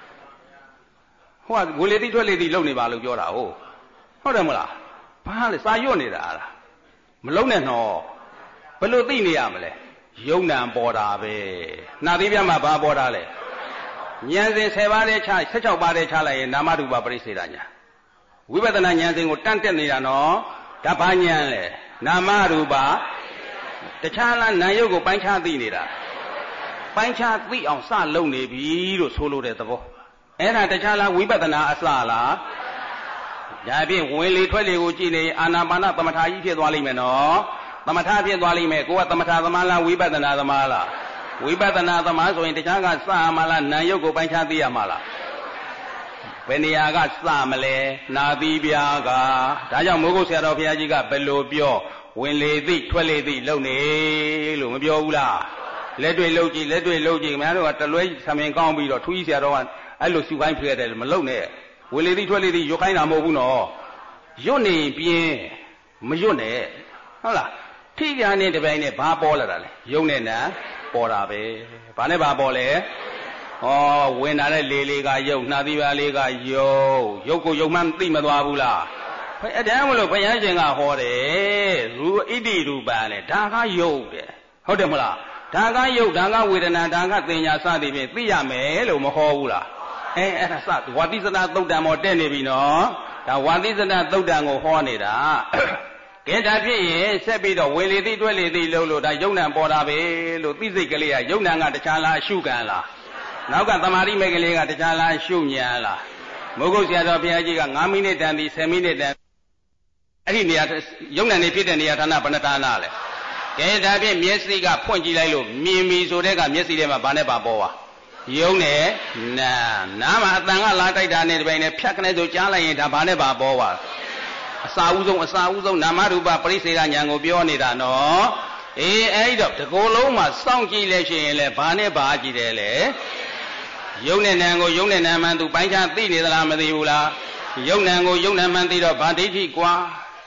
ဝင်လေသိထွက်လေသိလုံနေပါလို့ပြောတာဟုတ်တယ်မလားဘာလဲစာရွတ်နေတာလားမလုံနဲ့နော်ဘယ်လိုသိနေရမလဲယုံ nant ပေါ်တာပဲနှာသီးပြမှာဘာပေါ်တာလဲဉာဏ်စဉ်10ပါးတဲ့ခြား16ပါးတဲ့ခြားလိုက်ရင်နာမရူပပရိစ္ဆေဒညာဝိပဿနာဉာဏ်စဉ်ကိုတန့်တက်နေတာနော်ဒါဘာဉာဏ်လဲနာမရူပတခြားလားနာယုတ်ကိုပိုင်းခြားသိနေတာပိုင်းခြားသိအောင်စလုပ်နေပြီလို့ဆိုလိုတဲ့သဘောအဲ့ဒါတခြားလားဝိပဿနာအစလားဒါဖြင့်ဝင်လေထွက်လေကိုကြည့်နေအာနာပါနသမထကြီးဖြစ်သွားလိမ့်မယ်နော်သမထဖြစ်သွားလိမ့်မယ်ကိုကသမထသမားလားဝိပဿနာသမားလားဝိပဿနာသမားဆိုရင်တခြားကစမှာလားနာယုတ်ကိုပိုင်းခြားသိရမှာလားဘယ်နေရာကစမလဲနာသီးပြားကဒါကြောင့်မိုးကုတ်ဆရာတော်ဘုရားကြီးကဘယ်လိုပြောဝင်လေသိထွက်လေသိလုံနေလို့မပြောဘူးလားလက်တွေ့လုံကြည့်ခင်ဗျားတို့ကတလွဲဆံမင်ကောင်းပြီးတော့ထူးကြီးဆရာတော်ကအဲ့လိုစုခိုင်းဖျက်တယ်မလုံနဲ့ဝင်လေသိထွက်လေသိရွတ်ခိုင်းတာမဟုတ်ဘူးနော်ရွတ်နေပြင်းမရွတ်နဲ့ဟုတ်လားထိကြတဲ့တပိုင်းနဲ့ဘာပေါ်လာတာလဲယုံနဲ့နာပေါ်တာပဲဘာနဲ့ဘာပေါ်လဲဝင်လာတဲ့လေလေးကယုံနှာသီးပါလေးကယုတ်ကိုယုံမှန်းသိမသွားဘူးလားအဲ့ဒါမလို့ဘုရားရှင်ကဟောတယ်ရူဣတိရူပံလေဒါကယုတ်တယ်ဟုတ်တယ်မလားဒါကယုတ်ဒါကဝေဒနာဒါကသင်ညာစသည်ဖြင့်သိရမယ်လို့မဟောဘူးလားအဲ့ဒါစဝါတိစနာသုတ်တံမောတက်နေပြီနော်ဒါဝါတိစနာသုတ်တံကိုဟောနေတာကဲဒါဖြစ်ရင်ဆက်ပြီးတော့ဝင်လေသိတွဲလေသိလို့ဒါယုံ nant ပေါ်တာပဲလို့သိစိတ်ကလေးကယုံ nant ကတခြားလားအရှုခံလားနောက်ကသမာဓိမဲ့ကလေးကတခြားလားရှုညာလားမိုးကုတ်ဆရာတော်ဘုရားကြီးက9မိနစ်တန်ပြီး10မိနစ်တန်အဲ့ဒီနေရာယုံ nant နေဖြစ်တဲ့နေရာဌာနဘယ်နှဌာနလဲကဲဒါဖြင့်မျက်စိကဖွင့်ကြည့်လိုက်လို့မြင်ပြီဆိုတဲ့ကမျက်စိထဲမှာဘာနဲ့ပါပေါ်ပါယုံနဲ့နားမှာအတန်ကလာတိုက်တာနဲ့ဒီပိုင်းနဲ့ဖြတ်ခနဲ့ဆိုကြားလိုက်ရင်ဒါဘာနဲ့ပါပေါ်ပါအစာဥဆုံးနာမရူပပရိစ္ဆေဒဉာဏ်ကိုပြောနေတာနော်အဲ့တော့ဒီကိုယ်လုံးမှာစောင့်ကြည့်လဲရှိရင်လဲဘာနဲ့ဘာကြည့်တယ်လဲယုံနဲ့နံကိုယုံနဲ့နံမှန်သူပိုင်းခြားသိနေသလားမသိဘူးလားယုံနံကိုယုံနံမှန်သိတော့ဗာဒိဋ္ဌိကွာ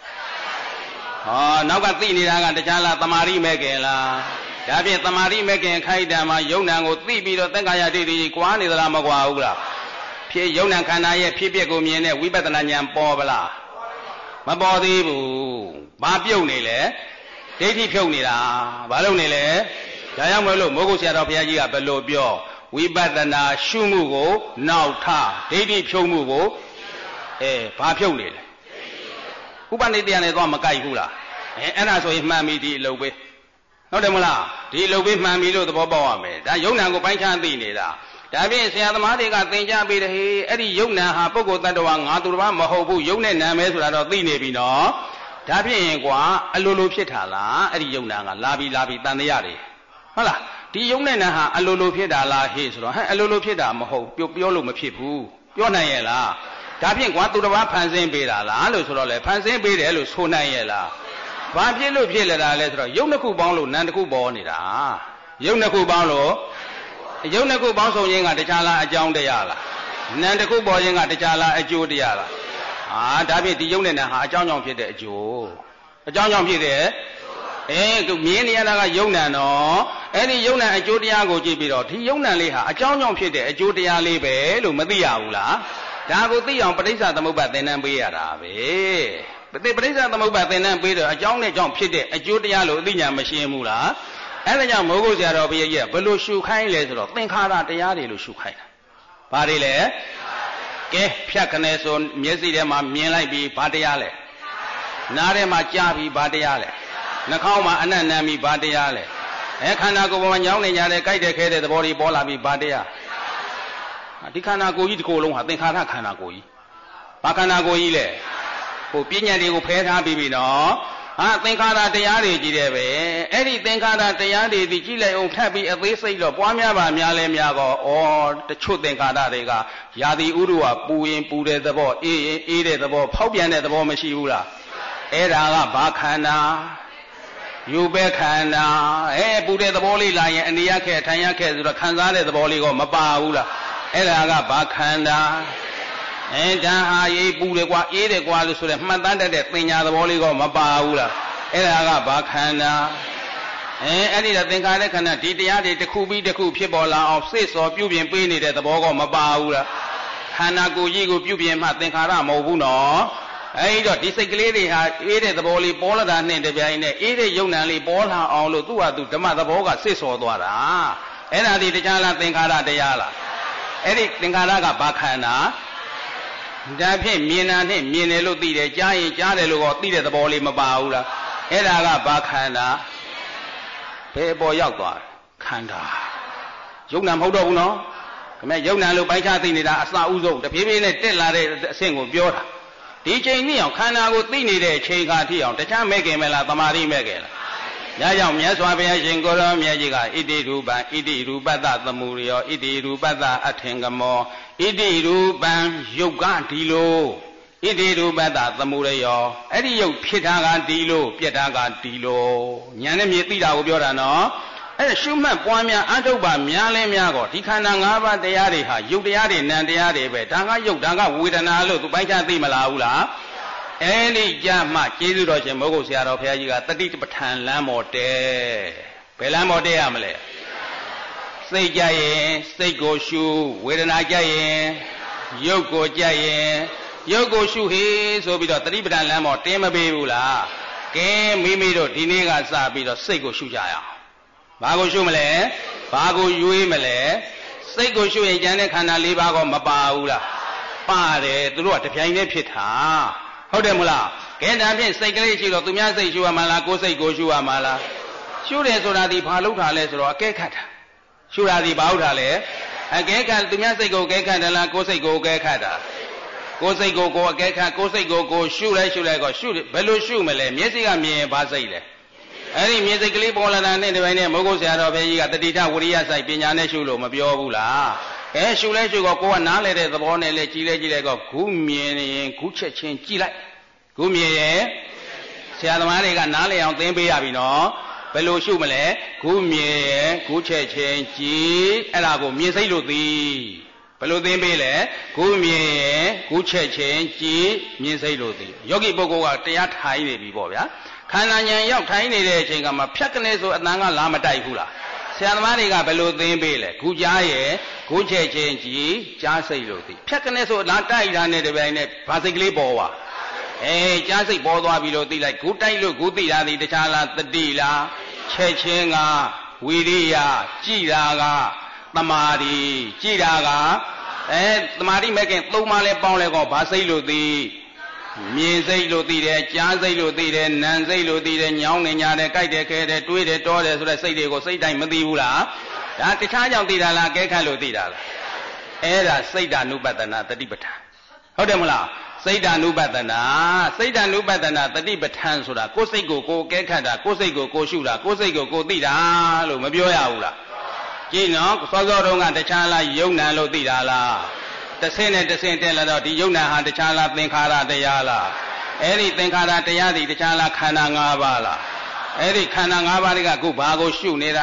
နောက်ကသိနေတာကတခြားလားသမာဓိမဲ့ခင်လားဒါဖြင့်သမာဓိမဲ့ခင်ခိုက်တံမှာယုံနံကိုသိပြီးတော့သက္ကာယဒိဋ္ဌိကွာနေသလားမကွာဘူးလားဖြစ်ယုံနံခန္ဓာရဲ့ဖြစ်ပျက်ကိုမြင်တဲ့ဝိပဿနာဉာဏ်ပေါ်ပလားမပေါ်သေးဘူးဘာပြုတ်နေလဲဒိဋ္ဌိဖြုတ်နေတာဘာလုပ်နေလဲဒါကြောင့်မလို့မိုးကုတ်ဆရာတော်ဘုရားကြီးကဘယ်လိုပြောဝိပဿနာရှုမှုကိုနောက်ထဒိဋ္ဌိဖြုတ်မှုကိုဘာဖြုတ်နေလဲဥပနိတရားနဲ့တော့မကိုက်ဘူးလားအဲ့ဒါဆိုရင်မှန်ပြီဒီအလုပ်ပဲဟုတ်တယ်မလားဒီအလုပ်ပဲမှန်ပြီလို့သဘောပေါက်ရမယ်ဒါယုံ nant ကိုပိုင်းခြားသိနေတာဒါဖြင့်ဆရာသမားတွေကသင်ကြားပေးတယ်ဟေးအဲ့ဒီယုံ nant ဟာပုဂ္ဂိုလ်တ attva ငါသူတစ်ပါးမဟုတ်ဘူးယုံနဲ့နာမဲဆိုတာတော့သိနေပြီနော်ဒါဖြင့်ကွာအလိုလိုဖြစ်တာလားအဲ့ဒီယုံ nant ကလာပြီတန်တရားတွေဟုတ်လားဒီယုံနဲ့နာဟာအလိုလိုဖြစ်တာလားဟေးဆိုတော့အလိုလိုဖြစ်တာမဟုတ်ပြောလို့မဖြစ်ဘူးပြောနိုင်ရဲ့လားဒါဖြင့်ကွာသူတစ်ပါးဖန်ဆင်းပေးတာလားလို့ဆိုတော့လေဖန်ဆင်းပေးတယ်လို့ဆိုနိုင်ရဲ့လားဘာဖြစ်လို့ဖြစ်လာတာလဲဆိုတော့ယုံနှစ်ခုပေါင်းလို့နံတစ်ခုပေါ်နေတာယုံနှစ်ခုပေါင်းလို့ယုံနှစ်ခုပေါင်းဆုံးခြင်းကတခြားလားအကြောင်းတရားလားနံတစ်ခုပေါ်ခြင်းကတခြားလားအကျိုးတရားလားဒါဖြင့်ဒီယုံနဲ့နံဟာအကြောင်းကြောင့်ဖြစ်တဲ့အကျိုးအကြောင်းကြောင့်ဖြစ်တဲ့မြင်နေရတာကယုံ nant နော်အဲ့ဒီယုံ nant အကျိုးတရားကိုကြည့်ပြီးတော့ဒီယုံ nant လေးဟာအကြောင်းကြောင့်ဖြစ်တဲ့အကျိုးတရားလေးပဲလို့မသိရဘူးလားဒါကိုသိအောင်ပဋိစ္စသမုပ္ပါသင်တန်းပေးရတာပဲပဋိစ္စသမုပ္ပါသင်တန်းပေးတော့အကြောင်းနဲ့ကြောင့်ဖြစ်တဲ့အကျိုးတရားလို့အသိဉာဏ်မရှင်းဘူးလားအဲ့ဒါကြောင့်မိုးကုတ်ဆရာတော်ဘုရားကြီးကဘယ်လိုရှုခိုင်းလဲဆိုတော့သင်္ခါရတရားတွေလို့ရှုခိုင်းတာဘာတွေလဲကဲဖြတ်ခနဲ့ဆိုမျက်စိထဲမှာမြင်လိုက်ပြီးဘာတရားလဲနားထဲမှာကြားပြီးဘာတရားလဲနှာခေါင်းမှာအနံ့နံပြီးဘာတရားလဲခန္ဓာကိုယ်ပေါ်မှာညောင်းနေကြတဲ့ကြိုက်တဲ့ခဲတဲ့သဘောတွေပေါ်လာပြီးဘာတရားဒီခန္ဓာကိုယ်ကြီးတစ်ခုလုံးဟာသင်္ခါရခန္ဓာကိုယ်ကြီးဘာခန္ဓာကိုယ်ကြီးလဲဟိုပညာတွေကိုဖယ်ထားပြီးပြီနော်သင်္ခါရတရားတွေကြီးတယ်ပဲအဲ့ဒီသင်္ခါရတရားတွေဒီကြည့်လိုက်အောင်ထပ်ပြီးအသေးစိတ်တော့ပွားများပါများလဲများတော့တချို့သင်္ခါရတွေကယာတိဥဒုကပူရင်ပူတဲ့သဘောအေးရင်အေးတဲ့သဘောဖောက်ပြန်တဲ့သဘောမရှိဘူးလားအဲ့ဒါကဘာခန္ဓာယူပဲခန္ဓာပူတဲ့သဘောလေးလာရင်အနေရခဲ့ထိုင်ရခဲ့ဆိုတော့ခံစားတဲ့သဘောလေးကမပါဘူးလားအဲ့ဒါကဘာခန္ဓာဒါဟာရေးပူတယ်ကွာအေးတယ်ကွာလို့ဆိုတဲ့မှတ်တမ်းတတ်တဲ့ပညာသဘောလေးကမပါဘူးလားအဲ့ဒါကဘာခန္ဓာအဲ့ဒီတော့သင်္ခါရခန္ဓာဒီတရားတွေတစ်ခုပြီးတစ်ခုဖြစ်ပေါ်လာအောင်စိတ်စောပြုပြင်ပေးနေတဲ့သဘောကမပါဘူးလားခန္ဓာကိုယ်ကြီးကိုပြုပြင်မှသင်္ခါရမဟုတ်ဘူးနော်အဲ့တော့ဒီစိတ်ကလေးတွေဟာအေးတဲ့သဘောလေးပေါ်လာတာနဲ့တပြိုင်နက်အေးတဲ့ယုံနံလေးပေါ်လာအောင်လို့သူ့ဟာသူဓမ္မသဘောကစိတ်စောသွားတာအဲ့ဒါဒီတရားလားသင်္ခါရတရားလားအဲ့ဒီသင်္ခါရကဘာခန္ဓာဒါဖြင့်မြင်တာနဲ့မြင်တယ်လို့သိတယ်ကြားရင်ကြားတယ်လို့သိတဲ့သဘောလေးမပါဘူးလားအဲ့ဒါကဘာခန္ဓာဘယ်ပေါ်ရောက်သွားခန္ဓာယုံနံမဟုတ်တော့ဘူးနော်ခမဲယုံနံလို့ပိုင်းခြားသိနေတာအစအဦးဆုံးတဖြည်းဖြည်းနဲ့တက်လာတဲ့အဆင့်ကိုပြောတာဒီချိန်នេះအောင်ခန္ဓာကိုသိနေတဲ့အချိန်ခါထိအောင်တခြားမဲ့ခင်မလားတမာတိမဲ့ခင်လားညကြောင့်မြတ်စွာဘုရားရှင်ကိုရောမြတ်ကြီးကဣတိရူပံဣတိရူပတ္တသမုရိယောဣတိရူပတ္တအထင်ကမောဣတိရူပံယုတ်ကဒီလိုဣတိရူပတ္တသမုရိယောအဲ့ဒီယုတ်ဖြစ်တာကဒီလိုပြက်တာကဒီလိုဉာဏ်နဲ့မြင်သိတာကိုပြောတာနော်အဲ့ရှုမှတ်ပွားများအထုပ်ပါများလဲများကောဒီခန္ဓာ၅ပါးတရားတွေဟာယုတ်တရားတွေနံတရားတွေပဲဒါကယုတ်ဒါကဝေဒနာလို့သူပိုင်းခြားသိမလားဘူးလားအဲ့ဒီကြမှကျေးဇူးတော်ရှင်မိုးကုတ်ဆရာတော်ဘုရားကြီးကတတိပဋ္ဌာန်လမ်းပေါ်တဲဘယ်လမ်းပေါ်တဲရမလဲစိတ်ကြရင်စိတ်ကိုရှုဝေဒနာကြရင်ယုတ်ကိုကြရင်ယုတ်ကိုရှုဟေဆိုပြီးတော့တတိပဋ္ဌာန်လမ်းပေါ်တင်းမပေးဘူးလားကဲမိမိတို့ဒီနေ့ကစပြီးတော့စိတ်ကိုရှုကြရအောင်ဘာကိုရှုမလဲဘာကိုရွေးမလဲစိတ်ကိုရှုရင်ကျန်တဲ့ခန္ဓာ၄ပါးကမပါဘူးလားပါတယ်သူတို့ကတပြိုင်တည်းဖြစ်တာဟုတ်တယ်မလားကဲဒါဖြင့်စိတ်ကလေးရှိတော့သူများစိတ်ရှုရမှာလားကိုယ်စိတ်ကိုရှုရမှာလားရှုတယ်ဆိုတာဒီဘာလို့ထားလဲဆိုတော့အကဲခတ်တာရှုတာဒီဘာလို့ထားလဲအကဲခတ်သူများစိတ်ကိုအကဲခတ်တယ်လားကိုယ်စိတ်ကိုအကဲခတ်တာကိုယ်စိတ်ကိုကိုယ်အကဲခတ်ကိုယ်စိတ်ကိုကိုယ်ရှုလိုက်ကောရှုဘယ်လိုရှုမလဲမျက်စိကမြင်ရင်ဘာစိတ်လဲအဲ့ဒီမြေစိတ်ကလေးပေါ်လာတာနဲ့ဒီပိုင်းနဲ့မိုးကုတ်ဆရာတော်ဘုရားကြီးကတတိထဝရိယစိုက်ပညာနဲ့ရှုလို့မပြောဘူးလားအဲရှုလဲရှုကောကိုကနားလဲတဲ့သဘောနဲ့လဲကြည်လဲကောဂုမြင်ရင်ဂုချက်ချင်းကြည်လိုက်ဂုမြင်ရင်ဆရာသမားတွေကနားလဲအောင်သင်ပေးရပြီနော်ဘယ်လိုရှုမလဲဂုမြင်ရင်ဂုချက်ချင်းကြည်အဲ့ဒါကိုမြင်စိတ်လို့သိဘယ်လိုသင်ပေးလဲဂုမြင်ရင်ဂုချက်ချင်းကြည်မြင်စိတ်လို့သိယောဂီပုဂ္ဂိုလ်ကတရားထိုင်နေပြီပေါ့ဗျာခန္ဓာဉာဏ်ရောက်ထိုင်နေတဲ့အချိန်ကမှဖြတ်ကနေဆိုအတန်ကလာမတိုက်ဘူးလားဆရာသမားတွေကဘယ်လိုသင်ပေးလဲဂုကြားရဲ့ဂုချက်ချင်းကြည်ကြားစိတ်လို့သိဖြတ်ကနေဆိုလာတိုက်တာနဲ့တပြိုင်နဲ့ဗာစိတ်ကလေးပေါ်သွားကြားစိတ်ပေါ်သွားပြီလို့သိလိုက်ဂုတိုက်လို့ဂုသိတာဒီတခြားလားတတိလားချက်ချင်းကဝိရိယကြည်တာကသမာဓိကြည်တာကသမာဓိမဲ့ခင်သုံးပါးလဲပေါင်းလဲကောဗာစိတ်လို့သိမြင်စိတ်လို့သိတယ်ကြားစိတ်လို့သိတယ်နာမ်စိတ်လို့သိတယ်ညောင်းနေညာတယ်ကြိုက်တယ်ခဲတယ်တွေးတယ်တောတယ်ဆိုတဲ့စိတ်တွေကိုစိတ်တိုင်းမသိဘူးလားဒါတခြားကြောင့်သိတာလားကဲခတ်လို့သိတာလားအဲ့ဒါစိတ်ဓာနုပတ္တနာတတိပဋ္ဌာန်ဟုတ်တယ်မလားစိတ်ဓာနုပတ္တနာတတိပဋ္ဌာန်ဆိုတာကိုယ်စိတ်ကိုကိုယ်ကဲခတ်တာကိုယ်စိတ်ကိုကိုယ်ရှုတာကိုယ်စိတ်ကိုကိုယ်သိတာလို့မပြောရဘူးလားကြည့်နော်စောစောတုန်းကတခြားလားယုံနံလို့သိတာလားတဆင့်နဲ့တဆင့်တက်လာတော့ဒီယုံနာဟာတခြားလားသင်္ခါရတရားလားအဲ့ဒီသင်္ခါရတရားဒီတခြားလားခန္ဓာ၅ပါးလားအဲ့ဒီခန္ဓာ၅ပါးတွေကအခုဘာကိုရှုနေတာ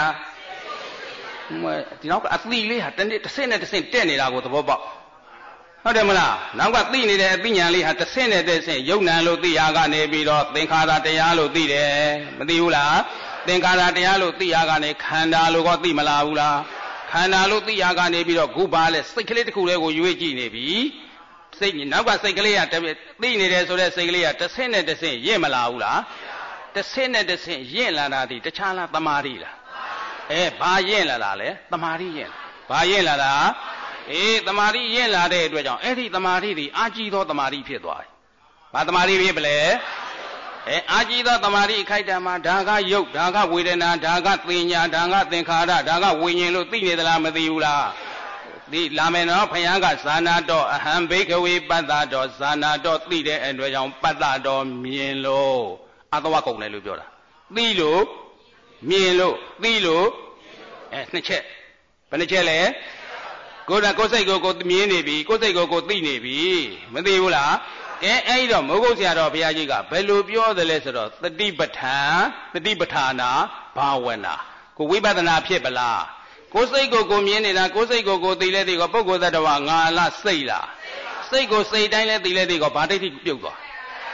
ဒီနောက်ကအသိလေးဟာတဆင့်နဲ့တဆင့်တက်နေတာကိုသဘောပေါက်ဟုတ်တယ်မလားနောက်ကသိနေတဲ့အသိဉာဏ်လေးဟာတဆင့်နဲ့တဆင့်ယုံနာလို့သိရကနေပြီးတော့သင်္ခါရတရားလို့သိတယ်မသိဘူးလားသင်္ခါရတရားလို့သိရကနေခန္ဓာလို့ကောသိမလားဘူးလားခန္ဓာလို့သိရကနေပြီးတော့ခုပါလဲစိတ်ကလေးတစ်ခုတည်းကိုရွေးကြည့်နေပြီစိတ်နောက်ကစိတ်ကလေးကသိနေတယ်ဆိုတဲ့စိတ်ကလေးကတစ်ဆင့်နဲ့တစ်ဆင့်ရင့်မလာဘူးလားတစ်ဆင့်နဲ့တစ်ဆင့်ရင့်လာတာဒီတခြားလားတမာတိလားဘာရင့်လာတာလဲတမာတိရင့်ဘာရင့်လာတာတမာတိရင့်လာတဲ့အတွက်ကြောင့်အဲ့ဒီတမာတိဒီအာကြီးသောတမာတိဖြစ်သွားပြီဘာတမာတိဖြစ်ပလဲအာကြီးသောတမာတိအခိုက်တံမှာဒါကယုတ်ဒါကဝေဒနာဒါကသင်ညာဒါကသင်္ခါရဒါကဝိညာဉ်လို့သိနေသလားမသိဘူးလားဒီလာမယ်နော်ဘုရားကဇာနာတော်အဟံဘိကဝေပတ္တတော်ဇာနာတော်သိတဲ့အတွက်ကြောင့်ပတ္တတော်မြင်လို့အတဝကုံတယ်လို့ပြောတာသိလို့မြင်လို့သိလို့နှစ်ချက်ဘယ်နှချက်လဲကိုယ်စိတ်ကိုမြင်နေပြီကိုယ်စိတ်ကိုသိနေပြီမသိဘူးလားအဲ့ဒီတော့မိုးကုတ်ဆရာတော်ဘုရားကြီးကဘယ်လိုပြောတယ်လဲဆိုတော့တတိပဋ္ဌာနာဘာဝနာကိုဝိပဿနာဖြစ်ပလားကိုယ်စိတ်ကိုမြင်နေတာကိုယ်စိတ်ကိုသိလဲသိကောပုဂ္ဂိုလ်သတ္တဝါငါလားစိတ်လားစိတ်ကိုစိတ်တိုင်းလဲသိလဲသိကောဘာဒိဋ္ဌိပြုတ်သွား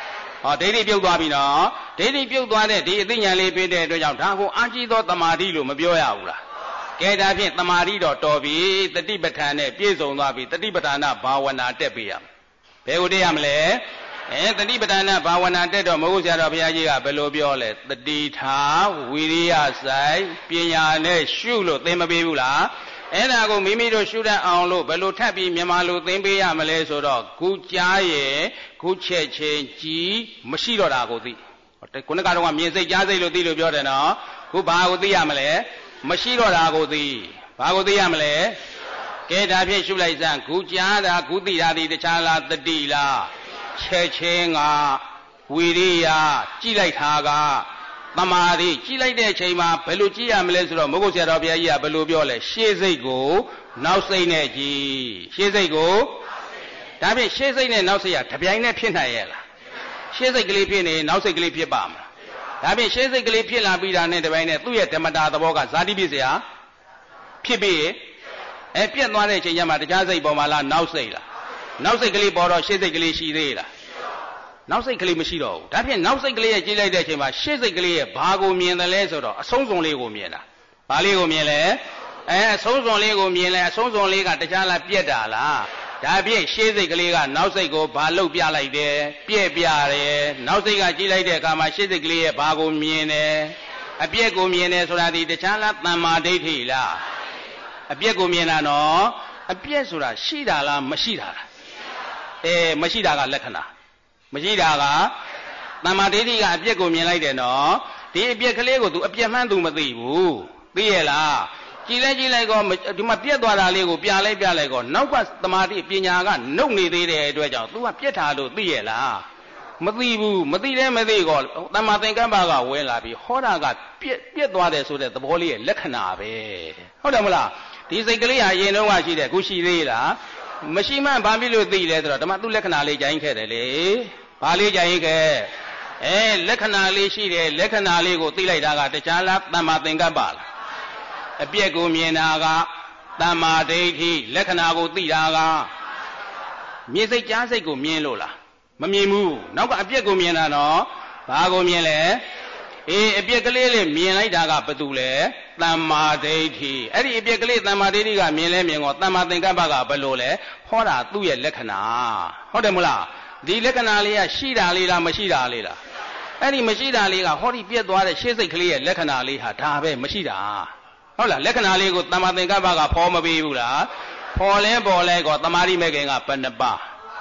ဟောဒိဋ္ဌိပြုတ်သွားပြီနော်ဒိဋ္ဌိပြုတ်သွားတဲ့ဒီအသိဉာဏ်လေးဖြစ်တဲ့အတွက်ကြောင့်ဒါကိုအာကြီးသောတမာတိလို့မပြောရဘူးလားကဲဒါဖြင့်တမာတိတော့တော်ပြီတတိပဋ္ဌာန်နဲ့ပြည့်စုံသွားပြီတတိပဋ္ဌာန်ဘာဝနာတက်ပေးရမယ်ဘယ်ကိုတက်ရမလဲတတိပဋ္ဌာန်ဘာဝနာတက်တော့မဟုတ်ဆရာတော်ဘုရားကြီးကဘယ်လိုပြောလဲတတိထာဝိရိယဆိုင်ပညာနဲ့ရှုလို့သင်မပေးဘူးလားအဲ့ဒါကိုမိမိတို့ရှုတတ်အောင်လို့ဘယ်လိုထပ်ပြီးမြန်မာလိုသင်ပေးရမလဲဆိုတော့ခုကြားရဲ့ခုချက်ချင်းကြီးမရှိတော့တာကိုသိခုနကတော့မြင်စိတ်ကြားစိတ်လို့သိလို့ပြောတယ်နော်ခုဘာကိုသိရမလဲမရှိတော့တာကိုသိဘာကိုသိရမလဲကဲဒါဖြင့်ရှုလိုက်စမ်းခုကြားတာခုသိတာဒီတခြားလားတတိလားချက်ချင်းကဝိရိယကြည့်လိုက်တာကသမာဓိကြည့်လိုက်တဲ့အချိန်မှာဘယ်လိုကြည့်ရမလဲဆိုတော့မဟုတ်ဆရာတော်ဘုရားကြီးကဘယ်လိုပြောလဲရှေ့စိတ်ကိုနောက်စိတ်နဲ့ကြည့်ရှေ့စိတ်ကိုဒါဖြင့်ရှေ့စိတ်နဲ့နောက်စိတ်ကတပြိုင်နဲ့ဖြစ်နိုင်ရဲ့လားရှေ့စိတ်ကလေးဖြစ်နေနောက်စိတ်ကလေးဖြစ်ပါမလားဒါဖြင့်ရှေ့စိတ်ကလေးဖြစ်လာပြီးတာနဲ့တပြိုင်နဲ့သူ့ရဲ့ဓမ္မတာသဘောကဇာတိပြည့်စရာဖြစ်ပြီးပြက်သွားတဲ့အချိန်ကျမှတခြားစိတ်ပေါ်မှာလားနောက်စိတ်လားနောက်စိတ်ကလေးပေါ်တော့ရှေ့စိတ်ကလေးရှိသေးလားနောက်စိတ်ကလေးမရှိတော့ဘူးဒါဖြင့်နောက်စိတ်ကလေးရဲ့ကြည့်လိုက်တဲ့အချိန်မှာရှေ့စိတ်ကလေးရဲ့ဘာကိုမြင်တယ်လဲဆိုတော့အဆုံးစုံလေးကိုမြင်တာဘာလေးကိုမြင်လဲအဆုံးစုံလေးကိုမြင်လဲအဆုံးစုံလေးကတခြားလားပြက်တာလားဒါဖြင့်ရှေ့စိတ်ကလေးကနောက်စိတ်ကိုဘာလုပ်ပြလိုက်တယ်ပြက်ပြတယ်နောက်စိတ်ကကြည့်လိုက်တဲ့အခါမှာရှေ့စိတ်ကလေးရဲ့ဘာကိုမြင်တယ်အပြက်ကိုမြင်တယ်ဆိုတာဒီတခြားလားတမ္မာဒိဋ္ဌိလားအပြက်ကိုမြင်တာနော်အပြက်ဆိုတာရှိတာလားမရှိတာလားမရှိတာကလက္ခဏာမရှိတာကတမ္မာဒိဋ္ဌိကအပြက်ကိုမြင်လိုက်တယ်နော်ဒီအပြက်ကလေးကို तू အပြက်မှန်း तू မသိဘူးသိရဲ့လားကြည်လိုက်ကောဒီမှာပြက်သွားတာလေးကိုပြလိုက်ကောနောက်ကတမာတိပညာကနှုတ်နေသေးတဲ့အတွက်ကြောင့် तू ကပြက်တာလို့သိရဲ့လားမသိဘူးမသိလည်းမသိကောတမ္မာသင်္ကပ္ပကဝင်လာပြီးဟောတာကပြက်သွားတယ်ဆိုတဲ့သဘောလေးရဲ့လက္ခဏာပဲဟုတ်တယ်မလားဒီစိတ်ကလေးဟာအရင်တုန်းကရှိတယ်ခုရှိသေးလားမရှိမှဘာဖြစ်လို့သိလဲဆိုတော့ဓမ္မသူ့လက္ခဏာလေးကြိုင်းခဲ့တယ်လေဘာလေးကြိုင်းခဲ့လက္ခဏာလေးရှိတယ်လက္ခဏာလေးကိုသိလိုက်တာကတခြားလားတမ္မာသင်္ကပ္ပလားအပြက်ကိုမြင်တာကတမ္မာဒိဋ္ဌိလက္ခဏာကိုသိတာကမြင်စိတ်ကြားစိတ်ကိုမြင်လို့လားမမြင်ဘူးနောက်ကအပြက်ကိုမြင်တာနော်ဘာကိုမြင်လဲအပြက်ကလေးလေးမြင်လိုက်တာကဘာတူလဲတမ္မာဒိဋ္ဌိအဲ့ဒီအပြက်ကလေးတမ္မာဒိဋ္ဌိကမြင်လဲမြင်ကောတမ္မာသင်္ကပ္ပကဘယ်လိုလဲဟောတာသူ့ရဲ့လက္ခဏာဟုတ်တယ်မလားဒီလက္ခဏာလေးကရှိတာလေးလားမရှိတာလေးလားအဲ့ဒီမရှိတာလေးကဟောဒီပြက်သွားတဲ့ရှေ့စိတ်ကလေးရဲ့လက္ခဏာလေးဟာဒါပဲမရှိတာဟုတ်လားလက္ခဏာလေးကိုတမ္မာသင်္ကပ္ပကဖော်မပေးဘူးလားဖော်လဲပေါ်လဲကောတမာရိမေခင်ကဘယ်နှပါ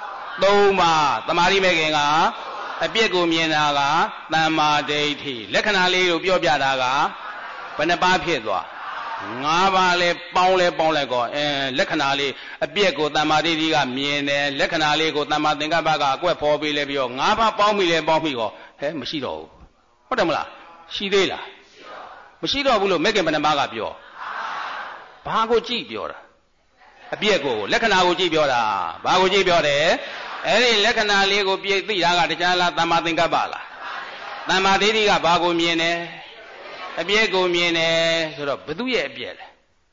3ပါတမာရိမေခင်ကအပြက်ကိုမြင်တာကတမ္မာဒိဋ္ဌိလက္ခဏာလေးကိုပြောပြတာကဘယ်နှပါဖြစ်သွား5ပါးလဲပေါင်းလဲကောလက္ခဏာလေးအပြက်ကိုတမ္မာဒိဋ္ဌိကမြင်တယ်လက္ခဏာလေးကိုတမ္မာသင်္ကပ္ပကအကွက်ဖော်ပေးလဲပြီးတော့5ပါးပေါင်းပြီကောမရှိတော့ဘူးဟုတ်တယ်မလားရှိသေးလားမရှိတော့ဘူးလို့မဂ္ဂင်ဘယ်နှပါးကပြောဘာကိုကြည့်ပြောတာအပြက်ကိုလက္ခဏာကိုကြည့်ပြောတာဘာကိုကြည့်ပြောတယ်အဲ့ဒီလက္ခဏာလေးကိုပြည့်သိတာကတခြားလားတမ္မာသင်္ကပ္ပလားတမ္မာဒိဋ္ဌိကဘာကိုမြင်တယ်အပြက်ကိုမြင်တယ်ဆိုတော့ဘသူရဲ့အပြက်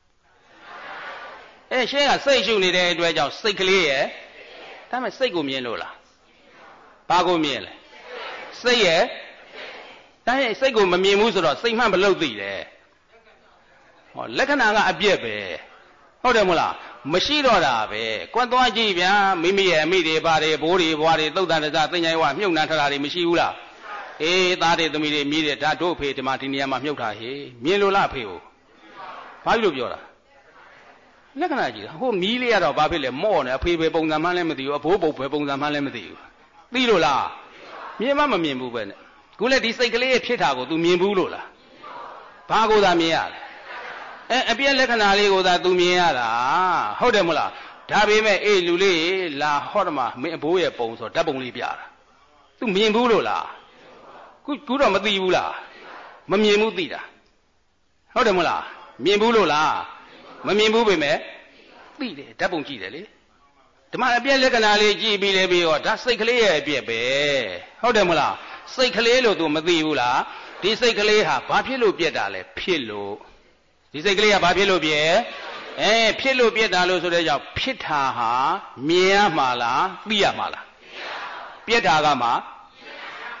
လဲရှင်းကစိတ်ရှုနေတဲ့အတွက်ကြောင့်စိတ်ကလေးရဲ့ဒါမှစိတ်ကိုမြင်လို့လားဘာကိုမြင်လဲစိတ်ရဲ့ဒါရဲ့စိတ်ကိုမမြင်ဘူးဆိုတော့စိတ်မှန်ဘလို့သိတယ်ဟောလက္ခဏာကအပြက်ပဲဟုတ်တယ်မလားမရှိတော့တာပဲကွက်သွားကြည့်ဗျာမိမိရဲ့အမိတွေပါတယ်ဘိုးတွေဘွားတွေသုတ်တန်တစားသိဉ္ဇိုင်းဝမြုပ်နှံထားတာတွေမရှိဘူးလားသားတွေသမီးတွေမြည်တယ်ဒါတို့အဖေဒီမှာဒီနေရာမှာမြုပ်ထားဟေမြင်လို့လားအဖေကိုဘာလို့ပြောတာလက္ခဏာကြည့်ဟိုမီးလေးကတော့ဘာဖြစ်လဲမော့နေအဖေပဲပုံစံမှန်းလည်းမသိဘူးအဘိုးပုံပဲပုံစံမှန်းလည်းမသိဘူးသိလို့လားမြင်မှမမြင်ဘူးပဲနဲ့ခုလည်းဒီစိတ်ကလေးရဲ့ဖြစ်တာကို तू မြင်ဘူးလို့လားဘာကိုသာမြင်ရလဲအပြည့်လက္ခဏာလေးကိုသာ तू မြင်ရတာဟုတ်တယ်မလားဒါပေမဲ့လူလေးလာဟောတယ်မှာမင်းအဘိုးရဲ့ပုံဆိုဓာတ်ပုံလေးပြတာ तू မြင်ဘူးလို့လားခုတော့မသိဘူးလားမမြင်ဘူးသိတာဟုတ်တယ်မလားမြင်ဘူးလို့လားမမြင်ဘူးပဲမဲ့သိတယ်ဓာတ်ပုံကြည့်တယ်လေဓမ္မအပြည့်လက္ခဏာလေးကြည့်ပြီးလဲပြီးတော့ဒါစိတ်ကလေးရဲ့အပြည့်ပဲဟုတ်တယ်မလားစိတ်ကလေးလို့ तू မသိဘူးလားဒီစိတ်ကလေးဟာဘာဖြစ်လို့ပြက်တာလဲဖြစ်လို့ဒီစိတ်ကလေးကဘာဖြစ်လို့ပြက်ဖြစ်လို့ပြက်တာလို့ဆိုတဲ့ကြောင့်ဖြစ်တာဟာမြင်ရမှာလားသိရမှာလားပြက်တာကမှ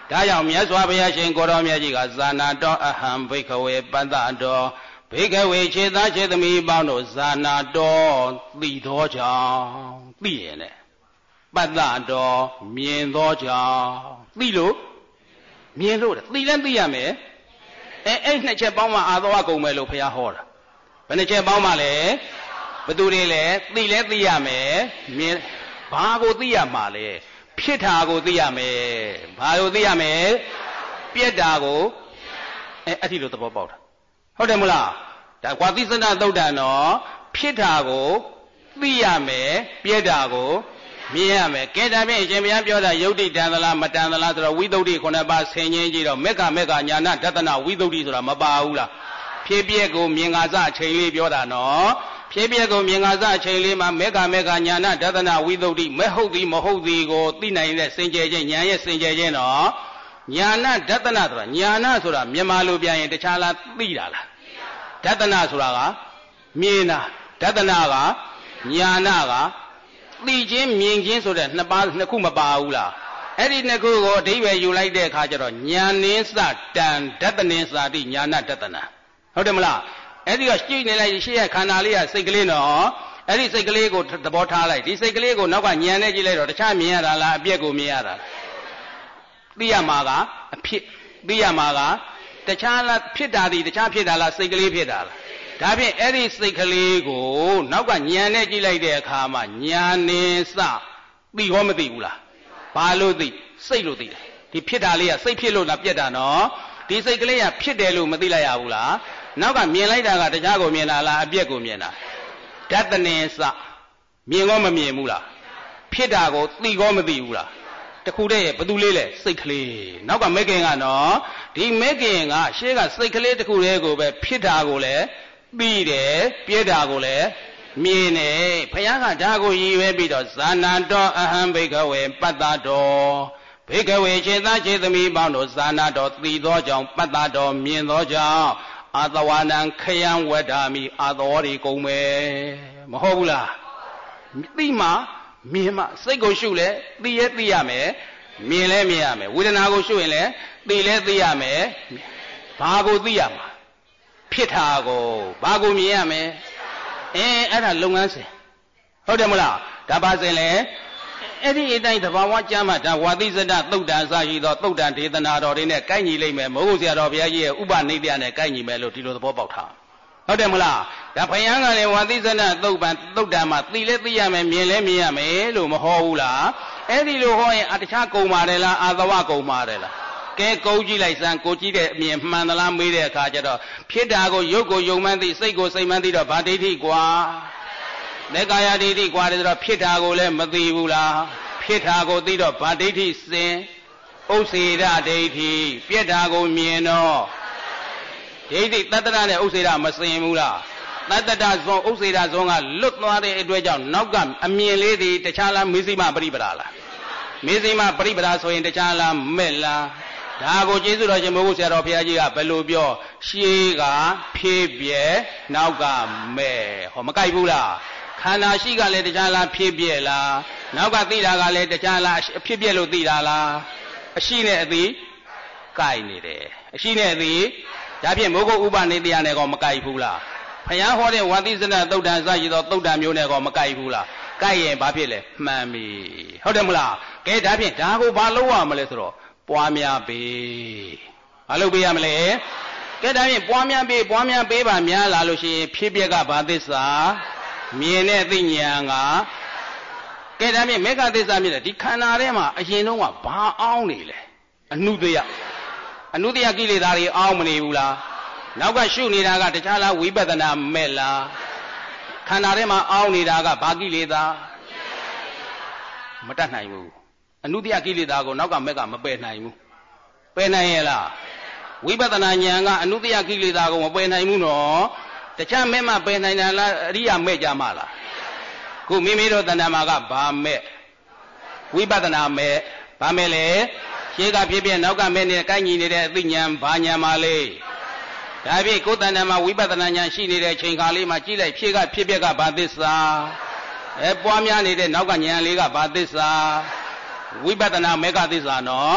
ဒါကြောင့်မြတ်စွာဘုရားရှင်ကိုရောမြတ်ကြီးကဇာနာတော်အဟံဘိက္ခဝေပတ္တတော်ဘိက္ခဝေခြေသားခြေသမီးပေါင်းတို့ဇာနာတော်သိသောကြောင့်သိရင်လေပတ္တတော်မြင်သောကြောင့်သိလို့မြင်လို့သိလည်းသိရမယ်အဲ့နှစ်ချက်ပေါင်းမှအာသောအကုန်မယ်လို့ဘုရားဟောတာဘယ်နှချက်ပေါင်းမှလဲဘသူတွေလဲသိလည်းသိရမယ်မြင်ဘာကိုသိရမှာလဲဖြစ်တာကိုသိရမယ်ဘာကိုသိရမယ်ပြက်တာကိုအဲ့ဒီလိုသဘောပေါက်တာဟုတ်တယ်မလားဒါကွာသိစနသုတ်တန်တော့ဖြစ်တာကိုသိရမယ်ပြက်တာကိုမြင်ရမယ်ကဲဒါဖြင့်အရှင်ဘုရားပြောတာယုတ်တိတန်သလားမတန်သလားဆိုတော့ဝိသုဒ္ဓိ9ပါးဆင်ញင်းကြည့်တော့မေက္ခညာနာဒသနာဝိသုဒ္ဓိဆိုတာမပါဘူးလားဖြစ်ပြက်ကိုမြင်ငါစအချိန်လေးပြောတာနော်ဖြစ်ပြက်ကိုမြင်ငါစအချိန်လေးမှာမေက္ခညာနာဒသနာဝိသုဒ္ဓိမဟုတ်သည်မဟုတ်သည်ကိုသိနိုင်တဲ့စင်ကြယ်ခြင်းဉာဏ်ရဲ့စင်ကြယ်ခြင်းတော့ညာနာဒသနာဆိုတာညာနာဆိုတာမြန်မာလိုပြန်ရင်တခြားလားသိတာလားဒသနာဆိုတာကမြင်တာဒသနာကညာနာကသိခြင်းမြင်ခြင်းဆိုတဲ့နှစ်ခုမပါဘူးလားအဲ့ဒီနှစ်ခုကိုအဓိပ္ပာယ်ယူလိုက်တဲ့အခါကျတော့ညာနင်းစတံဒသနင်းစာတိညာနာဒသနာဟုတ်တယ်မလားအဲ့ဒီကရှိနေလိုက်ရှေ့ရခန္ဓာလေးကစိတ်ကလေးနော်အဲ့ဒီစိတ်ကလေးကိုသဘောထားလိုက်ဒီစိတ်ကလေးကိုနောက်ကညံနဲ့ကြည့်လိုက်တော့တခြားမြင်ရတာလားအပြက်ကိုမြင်ရတာသိရမှာကအဖြစ်သိရမှာကတခြားလားဖြစ်တာဒီတခြားဖြစ်တာလားစိတ်ကလေးဖြစ်တာလားဒါဖြင့်အဲ့ဒီစိတ်ကလေးကိုနောက်ကညံနဲ့ကြည့်လိုက်တဲ့အခါမှာညာနေစသိရောမသိဘူးလားဘာလို့သိစိတ်လို့သိတယ်ဒီဖြစ်တာလေးကစိတ်ဖြစ်လို့လားပြက်တာနော်ဒီစိတ်ကလေးကဖြစ်တယ်လို့မသိလိုက်ရဘူးလားနောက်ကမြင်လိုက်တာကတခြားကိုမြင်တာလားအပြက်ကိုမြင်တာဒသနေစမြင်ကောမမြင်ဘူးလားဖြစ်တာကိုသိကောမသိဘူးလားတခုတည်းရဲ့ဘသူလေးလဲစိတ်ကလေးနောက်ကမဲခင်ကနော်ဒီမဲခင်ကရှေ့ကစိတ်ကလေးတခုတည်းကိုပဲဖြစ်တာကိုလည်းပြီးတယ်ပြည့်တာကိုလည်းမြင်နေဘုရားကဒါကိုရည်ရွယ်ပြီးတော့ဇာနာတော်အဟံဘိက္ခဝေပတ္တတော်ဘိက္ခဝေခြေသားခြေသမီးပေါင်းတို့ဇာနာတော်သိသောကြောင့်ပတ္တတော်မြင်သောကြောင့်အာသဝနံခယံဝဒ္ဓာမိအာသောရီကုန်မယ်မဟုတ်ဘူးလားသိမှမြင်မှစိတ်ကိုရှုလဲသိရဲသိရမယ်မြင်လဲမြင်ရမယ်ဝေဒနာကိုရှုရင်လဲသိလဲသိရမယ်ဘာကိုသိရမှာဖြစ်တာကိုဘာကိုမြင်ရမယ်အဲ့ဒါလုပ်ငန်းစဉ်ဟုတ်တယ်မလားဒါပါစဉ်လဲအဲ့ဒီအတိုင်းသဘာဝကျမ်းမှာဒါဝါသိစတသုတ်တံစရှိသောသုတ်တံဒေသနာတော်တွေနဲ့ကိုက်ညီလိမ့်မယ်မဟုတ်ဆရာတော်ဘုရားကြီးရဲ့ဥပနိဒယနဲ့ကိုက်ညီမယ်လို့ဒီလိုသဘောပေါက်ထားဟုတ်တယ်မလားဒါဘုရားကလည်းဝါသိစတသုတ်တံမှာသိလဲသိရမယ်မြင်လဲမြင်ရမယ်လို့မဟောဘူးလားအဲ့ဒီလိုဟောရင်တခြားကုံပါတယ်လားအာသဝကုံပါတယ်လားကဲကုန်းကြည့်လိုက်စမ်းကိုကြည့်တဲ့အမြင်မှန်သလားမေးတဲ့အခါကျတော့ဖြစ်တာကိုရုပ်ကိုယုံမှန်းသိစိတ်ကိုစိတ်မှန်းသိတော့ဗာဒိဋ္ဌိကွာလက်ကာယဒိဋ္ဌိကွာတယ်ဆိုတော့ဖြစ်တာကိုလည်းမသိဘူးလားဖြစ်တာကိုသိတော့ဗာဒိဋ္ဌိစင်ဥစ္စေရဒိဋ္ဌိပြက်တာကိုမြင်တော့ဒိဋ္ဌိတတ္တရနဲ့ဥစ္စေရမစင်ဘူးလားတတ္တရဇွန်ဥစ္စေရဇွန်ကလွတ်သွားတဲ့အတွက်ကြောင့်နောက်ကအမြင်လေးတွေတခြားလားမေဇိမပရိပဒါလားမေဇိမပရိပဒါဆိုရင်တခြားလားမဲ့လားဒါကိုကျေးဇူးတော်ရှင်မိုးကုဆရာတော်ဘုရားကြီးကဘယ်လိုပြောရှေးကဖြည့်ပြဲနောက်ကမဲ့ဟောမကြိုက်ဘူးလားခန္ဓာရှိကလည်းတခြားလားဖြည့်ပြဲလားနောက်ကသိတာကလည်းတခြားလားဖြည့်ပြဲလို့သိတာလားအရှိနဲ့အသိကြိုက်နေတယ်အရှိနဲ့အသိဒါဖြင့်မိုးကုဥပနိတယနဲ့ကောမကြိုက်ဘူးလားဘုရားဟောတဲ့ဝါသိစနသုတ်တံစရှိသောသုတ်တံမျိုးနဲ့ကောမကြိုက်ဘူးလားကြိုက်ရင်ဘာဖြစ်လဲမှန်ပြီဟုတ်တယ်မလားကဲဒါဖြင့်ဒါကိုဘာလုပ်ရမလဲဆိုတော့ပွားများပေဘာလုပ်ပေးရမလဲကဲဒါဖြင့်ပွားများပေးပါများလာလို့ရှိရင်ဖြစ်ပြက်ကဘာသစ္စာမြင်တဲ့သိဉာဏ်ကကဲဒါဖြင့်မေဃသစ္စာမြင်တဲ့ဒီခန္ဓာထဲမှာအရင်တော့ကဘာအောင်းနေလဲအနုတ္တယကိလေသာတွေအောင်းမနေဘူးလားနောက်ကရှုနေတာကတခြားလားဝိပဿနာမဲ့လားခန္ဓာထဲမှာအောင်းနေတာကဘာကိလေသာမတတ်နိုင်ဘူးအနုတ္တယကိလေသာကိုနောက်ကမက်ကမပယ်နိုင်ဘူးပယ်နိုင်ရဲ့လားဝိပဿနာဉာဏ်ကအနုတ္တယကိလေသာကိုမပယ်နိုင်ဘူးနော်တခြားမဲ့မှပယ်နိုင်တယ်လားအရိယာမဲ့ကြမှာလားခုမိမိတို့တဏ္ဍာမှာကဘာမဲ့ဝိပဿနာမဲ့ဘာမဲ့လဲရှေးကဖြစ်ဖြစ်နောက်ကမဲ့နဲ့ကိုက်ညီနေတဲ့အသိဉာဏ်ဘာဉာဏ်ပါလဲဒါဖြင့်ကိုယ်တဏ္ဍာမှာဝိပဿနာဉာဏ်ရှိနေတဲ့ချိန်ခါလေးမှာကြည့်လိုက်ဖြေကဖြစ်ပြက်ကဘာသစ္စာပွားများနေတဲ့နောက်ကဉာဏ်လေးကဘာသစ္စာဝိပဿနာမေဃသစ္စာနော်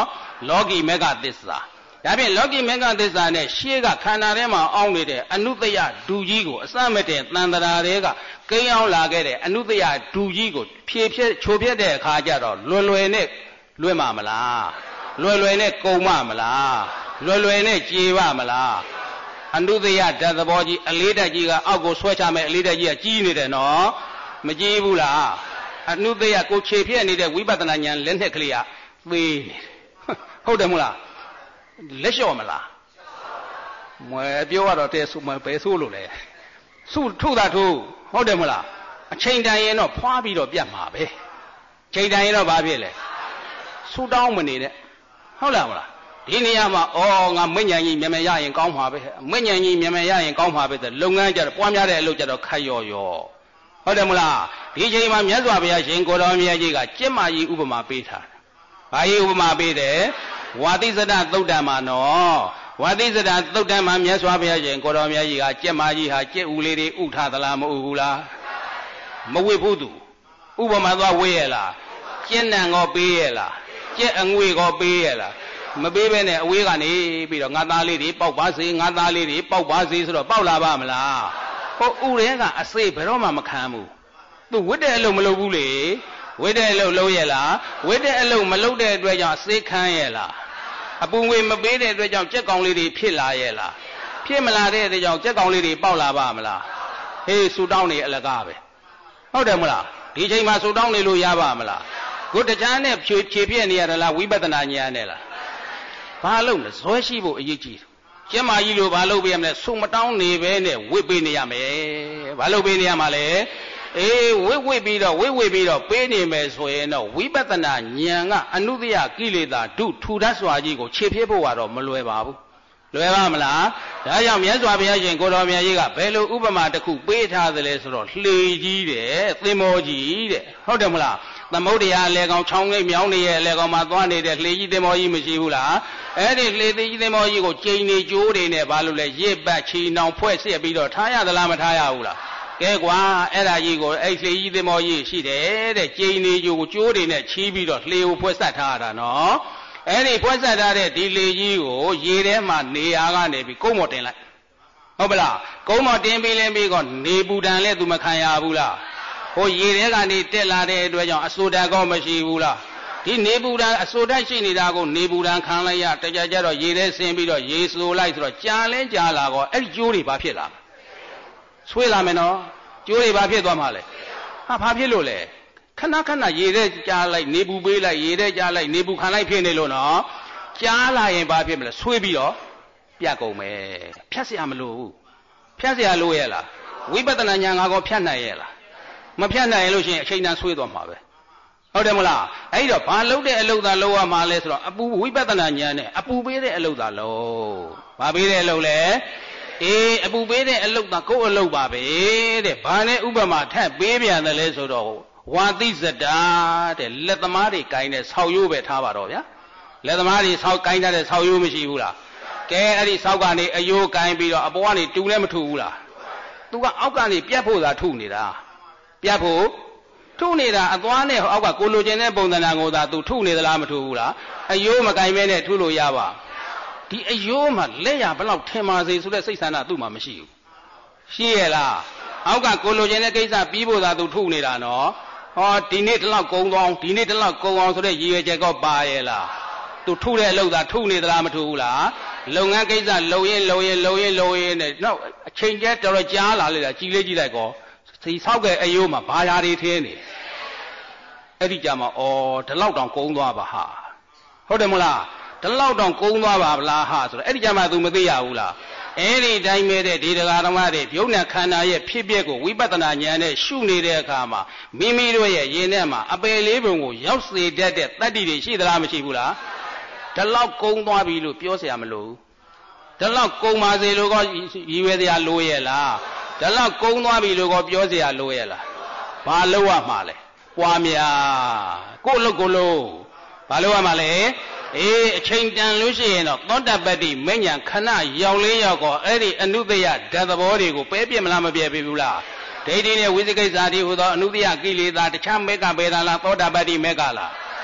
လောကီမေဃသစ္စာဒါဖြင့်လောကီမေဃသစ္စာနဲ့ရှေးကခန္ဓာထဲမှာအောင်းနေတဲ့အနုတ္တယဒူကြီးကိုအစမတဲ့တန်တရာတွေကကိန်းအောင်လာခဲ့တဲ့အနုတ္တယဒူကြီးကိုဖြည့်ဖြည့်ချိုဖြည့်တဲ့အခါကျတော့လွယ်လွယ်နဲ့လွဲ့မှာမလားလွယ်လွယ်နဲ့ကုံမမလားလွယ်လွယ်နဲ့ကြေပါမလားအနုတ္တယဓာတ်သဘောကြီးအလေးဓာတ်ကြီးကအောက်ကိုဆွဲချမယ်အလေးဓာတ်ကြီးကကြီးနေတယ်နော်မကြီးဘူးလားအနုတ္တယကိုခြေဖြည့်နေတဲ့ဝိပဿနာဉာဏ်လက်နဲ့ကလေးကသေးနေတယ်ဟုတ်တယ်မို့လားလက်လျှော့မလားမွယ်ပြောရတော့တဲဆုမပဲဆိုးလို့လေဆုထုတာထုဟုတ်တယ်မလားအချိန်တန်ရင်တော့ဖွားပြီးတော့ပြတ်မှာပဲချိန်တန်ရင်တော့ဘာဖြစ်လဲဆူတောင်းမနေနဲ့ဟုတ်လားမလားဒီနေရာမှာငါမဉ္ဉဏ်ကြီးမြန်မြန်ရရင်ကောင်းမှာပဲမဉ္ဉဏ်ကြီးမြန်မြန်ရရင်ကောင်းမှာပဲတဲ့လုပ်ငန်းကြတော့ပွားများတဲ့အလုပ်ကြတော့ခက်ရော့ရော့ဟုတ်တယ်မလားဒီချိန်မှာမြတ်စွာဘုရားရှင်ကိုတော်မြတ်ကြီးကကျင့်မာကြီးဥပမာပေးထားတယ်ဘာကြီးဥပမာပေးတယ်ဝါတိစဒသုတ်တံမှာနော်ဝါတိစဒသုတ်တံမှာမြတ်စွာဘုရားရှင်ကိုတော်မြတ်ကြီးကကျက်မာကြီးဟာကျက်ဦးလေးတွေဥထသလားမဥဘူးလားမဝိဘူးသူဥပမာသွားဝေးရဲ့လားကျက်နံကောပေးရဲ့လားကျက်အငွေကောပေးရဲ့လားမပေးဘဲနဲ့အဝေးကနေပြီးတော့ငါသားလေးတွေပေါက်ပါစေငါသားလေးတွေပေါက်ပါစေဆိုတော့ပေါက်လာပါမလားဟိုဥရဲကအစေဘယ်တော့မှမခံဘူးသူဝတ်တဲ့အလုပ်မလုပ်ဘူးလေဝတ်တဲ့အလုပ်လုပ်ရဲ့လားဝတ်တဲ့အလုပ်မလုပ်တဲ့အတွက်ကြောင့်အစေခံရဲ့လားအပူငွေမပေးတဲ့အတွက်ကြောင့်ကြက်ကောင်လေးတွေဖြစ်လာရဲ့လားဖြစ်မလာတဲ့အတွက်ကြောင့်ကြက်ကောင်လေးတွေပေါက်လာပါမလားဟေးဆူတောင်းနေအလကားပဲဟုတ်တယ်မလားဒီချိန်မှာဆူတောင်းနေလို့ရပါမလားကိုတခြားနဲ့ဖြေပြည့်နေရတာလားဝိပဿနာဉာဏ်နဲ့လားဘာလို့လဲဇွဲရှိဖို့အရေးကြီးတယ်ကျမကြီးလိုဘာလို့ပေးရမလဲဆူမတောင်းနေပဲနဲ့ဝိပေးနေရမယ်ဘာလို့ပေးနေရမှာလဲအေးဝိပြီးတော့ပေးနေမယ်ဆိုရင်တော့ဝိပဿနာဉာဏ်ကအနုတ္တယကိလေသာဒုထူထပ်စွာကြီးကိုခြေဖြည့်ဖို့ကတော့မလွယ်ပါဘူးလွယ်ပါမလားဒါကြောင့်မြတ်စွာဘုရားရှင်ကိုတော်မြတ်ကြီးကဘယ်လိုဥပမာတစ်ခုပေးထားသလဲဆိုတော့လှေကြီးတဲ့သင်္ဘောကြီးတဲ့ဟုတ်တယ်မလားသမုဒ္ဒရာအလဲကောင်ချောင်းကိတ်မြောင်းနေရဲ့အလဲကောင်မှာသွားနေတဲ့လှေကြီးသင်္ဘောကြီးမရှိဘူးလားအဲ့ဒီလှေသေးကြီးသင်္ဘောကြီးကိုကျိန်နေကြိုးတွေနဲ့ဘာလို့လဲရစ်ပတ်ချီနှောင်ဖွဲ့ဆက်ပြီးတော့ထားရသလားမထားရဘူးလားကဲကွာအဲ့ဒါကြီးကိုအဲ့လှေကြီးသင်္ဘောကြီးရှိတယ်တဲ့ကျိန်နေကြိုးကိုကြိုးတွေနဲ့ချီးပြီးတော့လှေကိုဖွဲ့ဆက်ထားရတာနော်အဲ့ဒီဖွဲ့ဆက်ထားတဲ့ဒီလေကြီးကိုရေထဲမှာနေရာကနေပြီးကုန်းမော်တင်လိုက်ဟုတ်ပလားကုန်းမော်တင်ပြီးလင်းပြီးတော့နေပူတန်လဲသူမခံရဘူးလားဟိုရေထဲကနေတက်လာတဲ့အတွက်ကြောင့်အဆိုဓာတ်ကောမရှိဘူးလားဒီနေပူတန်အဆိုဓာတ်ရှိနေတာကိုနေပူတန်ခံလိုက်ရတကြကြတော့ရေထဲဆင်းပြီးတော့ရေဆိုလိုက်ဆိုတော့ကြာလဲကြာလာတော့အဲ့ဒီကျိုးတွေဘာဖြစ်လာဆွေးလာမယ်နော်ကျိုးတွေဘာဖြစ်သွားမှာလဲဟာဘာဖြစ်လို့လဲခဏခဏရေထဲကြားလိုက်နေပူပေးလိုက်ရေထဲကြားလိုက်နေပူခံလိုက်ဖြစ်နေလို့နော်ကြားလာရင်ဘာဖြစ်မလဲဆွေးပြီးတော့ပြတ်ကုန်မယ်ဖြတ်เสียမလို့ဘူးဖြတ်เสียလို့ရဲ့လားဝိပဿနာဉာဏ်ကောဖြတ်နိုင်ရဲ့လားမဖြတ်နိုင်လို့ရှိရင်အချိန်တန်ဆွေးသွားမှာပဲဟုတ်တယ်မလားအဲ့တော့ဘာလုပ်တဲ့အလုပ်သာလုပ်ရမှာလဲဆိုတော့အပူဝိပဿနာဉာဏ်နဲ့အပူပေးတဲ့အလုပ်သာလုပ်ဘာပေးတဲ့အလုပ်လဲအေးအပူပေးတဲ့အလုပ်သာကိုယ့်အလုပ်ပါပဲတဲ့ဘာနဲ့ဥပမာထပ်ပေးပြန်တယ်လဲဆိုတော့ဝါတိဇတာတဲ့လက်သမားတွေကိုင်းတဲ့ဆောက်ရိုးပဲထားပါတော့ဗျာလက်သမားတွေဆောက်ကိုင်းတဲ့ဆောက်ရိုးမရှိဘူးလားကဲအဲ့ဒီဆောက်ကနေအယိုးကိုင်းပြီးတော့အပေါ်ကနေတူလည်းမထူဘူးလားသူကအောက်ကနေပြတ်ဖို့သာထုနေတာပြတ်ဖို့ထုနေတာအသွားနဲ့အောက်ကကိုလိုချင်တဲ့ပုံသဏ္ဍာန်ကိုသာသူထုနေသလားမထုဘူးလားအယိုးမကိုင်းမဲနဲ့ထုလို့ရပါဒီအယိုးမှာလက်ရဘလောက်ထင်ပါစေဆိုတဲ့စိတ်ဆန္ဒသူ့မှာမရှိဘူးရှိရဲ့လားအောက်ကကိုလိုချင်တဲ့ကိစ္စပြီးဖို့သာသူထုနေတာနော်ဟောဒီနေ့တလောက်ကုန်းသွားဒီနေ့တလောက်ကုန်းအောင်ဆိုတဲ့ရည်ရွယ်ချက်ကောပါရဲ့လားသူထုတဲ့အလုပ်သာထုနေသလားမထုဘူးလားလုပ်ငန်းကိစ္စလုပ်ရင်နဲ့နောက်အချိန်ကျတော်တော်ကြားလာလေတာကြီးလေးကြီးလိုက်ကောစီဆောက်တဲ့အယိုးမှာဘာယာတွေထင်းနေအဲ့ဒီကြမှာဒီလောက်တောင်ကုန်းသွားပါဟာဟုတ်တယ်မလားဒီလောက်တောင်ကုန်းသွားပါဗလားဟာဆိုတော့အဲ့ဒီကြမှာ तू မသိရဘူးလားအဲ့ဒီတိုင်းမဲ့တဲ့ဒီတရားဓမ္မတွေပြုံးတဲ့ခန္ဓာရဲ့ဖြစ်ပျက်ကိုဝိပဿနာဉာဏ်နဲ့ရှုနေတဲ့အခါမှာမိမိတို့ရဲ့ယင်ထဲမှာအပယ်လေးပုံကိုရောက်စေတတ်တဲ့တတ္တိတွေရှိသလားမရှိဘူးလားဒီလောက်ကုန်းသွားပြီလို့ပြောเสียမလို့ဒီလောက်ကုန်းပါစေလို့ကောရည်ရွယ်စရာလိုရဲ့လားဒီလောက်ကုန်းသွားပြီလို့ကောပြောเสียလိုရဲ့လားဘာလို့ရမှာလဲပွားများကိုယ့်လုပ်ကိုလို့ဘာလို့ရမှာလဲအေးအချိန်တန်လို့ရှိရင်တော့သောတပတ္တိမဉ္ဇဉ်ခဏရောက်လေးရောက်တော့အဲ့ဒီအနုတ္တယဓာတ်သဘောတွေကိုပဲပြစ်မလားမပြစ်ဘူးလားဒိဋ္ဌိနဲ့ဝိသိကိစ္စတိဟူသောအနုတ္တယကိလေသာတခြားမေကပေဒလားသောတပတ္တိမေကလား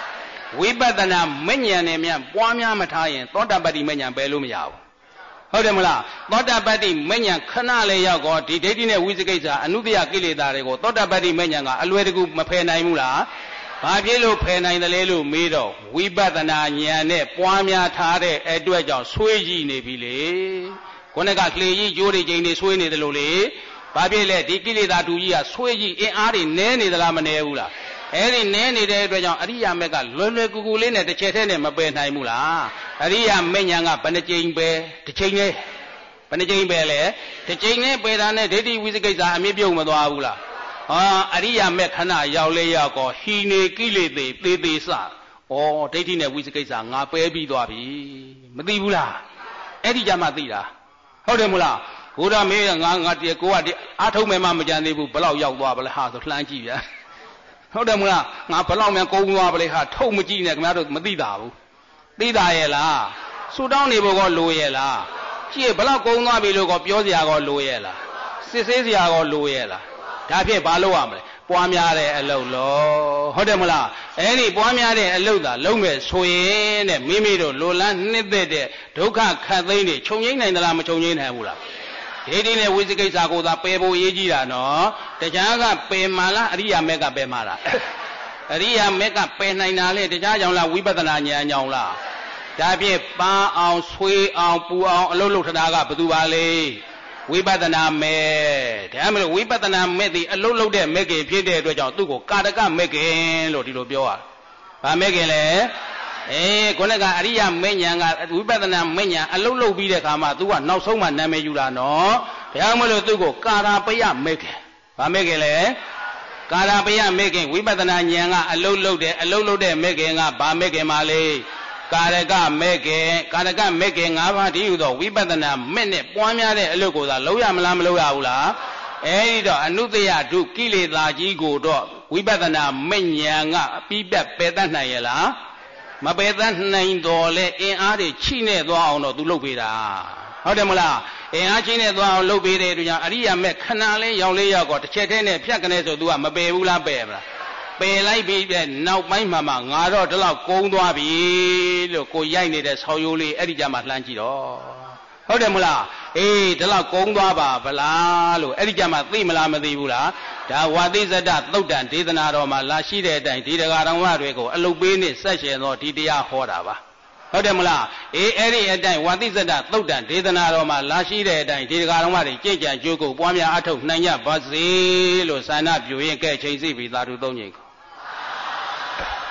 ဝိပဿနာမဉ္ဇဉ်နဲ့မြန်ပွားများမထားရင်သောတာပတ္တိမဉ္ဇဉ်ပဲလို့မရဘူးဟုတ်တယ်မလားသောတာပတ္တိမဉ္ဇဉ်ခဏလေးရောက်တော့ဒီဒိဋ္ဌိနဲ့ဝိသိကိစ္စအနုတ္တယကိလေသာတွေကိုသောတာပတ္တိမဉ္ဇဉ်ကအလွယ်တကူမဖယ်နိုင်ဘူးလားဘာဖြစ်လို့ဖယ်နိုင်တယ်လဲလို့မေးတော့ဝိပဿနာဉာဏ်နဲ့ပွားများထားတဲ့အတွက်ကြောင့်ဆွေးကြည့်နေပြီလေခုနကလှေကြီးကြိုးတွေချိန်နေဆွေးနေတယ်လို့လေဘာဖြစ်လဲဒီကိလေသာတူကြီးကဆွေးကြည့်အင်အားတွေနည်းနေသလားမနည်းဘူးလားအဲ့ဒီနည်းနေတဲ့အတွက်ကြောင့်အရိယာမက်ကလွယ်လွယ်ကူကူလေးနဲ့တစ်ချက်တည်းနဲ့မပယ်နိုင်ဘူးလားအရိယာမဉ္ဇဉ်ကဘယ်နှကြိမ်ပဲတစ်ချိန်နဲ့ဘယ်နှကြိမ်ပဲလဲတစ်ချိန်နဲ့ပယ်တာနဲ့ဒိဋ္ဌိဝိသိကိစ္စအမြင့်ပြုတ်မသွားဘူးလားအရိယာမက်ခဏရောက်လေရောက်ကောဟိနေကိလေသေသေးသေးစဩဒိဋ္ဌိနဲ့ဝိသိကိစ္စငါပယ်ပြီးသွားပြီမသိဘူးလားအဲ့ဒီကြမှာသိတာဟုတ်တယ်မလားဘုရားမေးငါကိုကအားထုတ်မယ်မှမကြံသေးဘူးဘလောက်ရောက်သွားပါလဲဟာဆိုလှမ်းကြည့်ဗျာဟုတ်တယ်မလားငါဘလောက်မြန်ကုန်းသွားပါလဲဟာထုတ်မကြည့်နဲ့ခင်ဗျားတို့မသိတာဘူးသိတာရဲ့လားဆူတောင်းနေဖို့ကောလိုရဲ့လားကြည့်ဘလောက်ကုန်းသွားပြီလို့ကောပြောစရာကောလိုရဲ့လားစစ်ဆေးစရာကောလိုရဲ့လားဒါဖြင့်ဘာလုပ်ရမလဲပွားများတဲ့အလုပ်လို့ဟုတ်တယ်မလားအဲ့ဒီပွားများတဲ့အလုပ်သာလုံးမဲ့ဆိုရင်တဲ့မိမိတို့လိုလန်းနှစ်သက်တဲ့ဒုက္ခခတ်သိမ်းတွေခြုံငိမ့်နိုင်သလားမခြုံငိမ့်နိုင်ဘူးလားဒိဋ္ဌိနဲ့ဝိသိကိစ္စကိုသာပယ်ဖို့ရေးကြည့်တာနော်တရားကပယ်မှလားအရိယာမက်ကပယ်မှလားအရိယာမက်ကပယ်နိုင်တာလေတရားကြောင့်လားဝိပဿနာဉာဏ်ကြောင့်လားဒါဖြင့်ပန်းအောင်ဆွေးအောင်ပူအောင်အလုပ်လုပ်ထတာကဘယ်သူပါလဲဝိပဿနာမဲ့ဒါမှမဟုတ်ဝိပဿနာမဲ့ဒီအလုပ်လုပ်တဲ့မဲ့ခင်ဖြစ်တဲ့အတွက်ကြောင့်သူ့ကိုကာရကမဲ့ခင်လို့ဒီလိုပြောရဗာမဲ့ခင်လဲခုနကအရိယာမဉ္ဇဉ်ကဝိပဿနာမဉ္ဇဉ်အလုပ်လုပ်ပြီးတဲ့အခါမှာ तू ကနောက်ဆုံးမှနာမည်ယူတာနော်ဒါမှမဟုတ်သူ့ကိုကာရာပယမဲ့ခင်ဗာမဲ့ခင်လဲကာရာပယမဲ့ခင်ဝိပဿနာဉာဏ်ကအလုပ်လုပ်တဲ့မဲ့ခင်ကဗာမဲ့ခင်ပါလေကာရကမဲ့ခင်၅ပါးတည်းဟူသောဝိပဿနာမဲ့နဲ့ပွားများတဲ့အလုပ်ကိုသာလုပ်ရမလားမလုပ်ရဘူးလားအဲဒီတော့အနုတ္တယဒုကိလေသာကြီးကိုတော့ဝိပဿနာမဲ့ဉာဏ်ကအပြီးပြတ်ပယ်တတ်နိုင်ရဲ့လားမပယ်တတ်နိုင်တော့လေအင်အားတွေချိနဲ့သွားအောင်တော့သူလုပ်ပေးတာဟုတ်တယ်မလားအင်အားချိနဲ့သွားအောင်လုပ်ပေးတဲ့အတွက်ကြောင့်အရိယာမဲ့ခဏလေးရောက်လေးရောက်တော့တစ်ချက်တည်းနဲ့ဖြတ်ကနေဆို तू ကမပယ်ဘူးလားပယ်မလားပယ်လိုက်ပြီးနောက်ပိုင်းမှာငါတော့ဒီလောက်ကုန်းသွားပြီလို့ကိုရိုက်နေတဲ့ဆောက်ရိုးလေးအဲ့ဒီကြမှာလှမ်းကြည့်တော့ဟုတ်တယ်မလားဒီလောက်ကုန်းသွားပါဗလားလို့အဲ့ဒီကြမှာသိမလားမသိဘူးလားဒါဝါသိဇတသုတ်တံဒေသနာတော်မှာလာရှိတဲ့အတိုင်းဒီတရားတော်ဝတွေကိုအလုတ်ပေးနဲ့ဆက်ရှင်သောဒီတရားဟောတာပါဟုတ်တယ်မလားအဲ့ဒီအတိုင်းဝါသိဇတသုတ်တံဒေသနာတော်မှာလာရှိတဲ့အတိုင်းဒီတရားတော်ဝတွေကြင်ကြံကြိုးကိုပွားများအထုတ်နိုင်ကြပါစေလို့ဆန္ဒပြုရင်ကဲချိန်စီပြီးသာဓုသုံးချိန်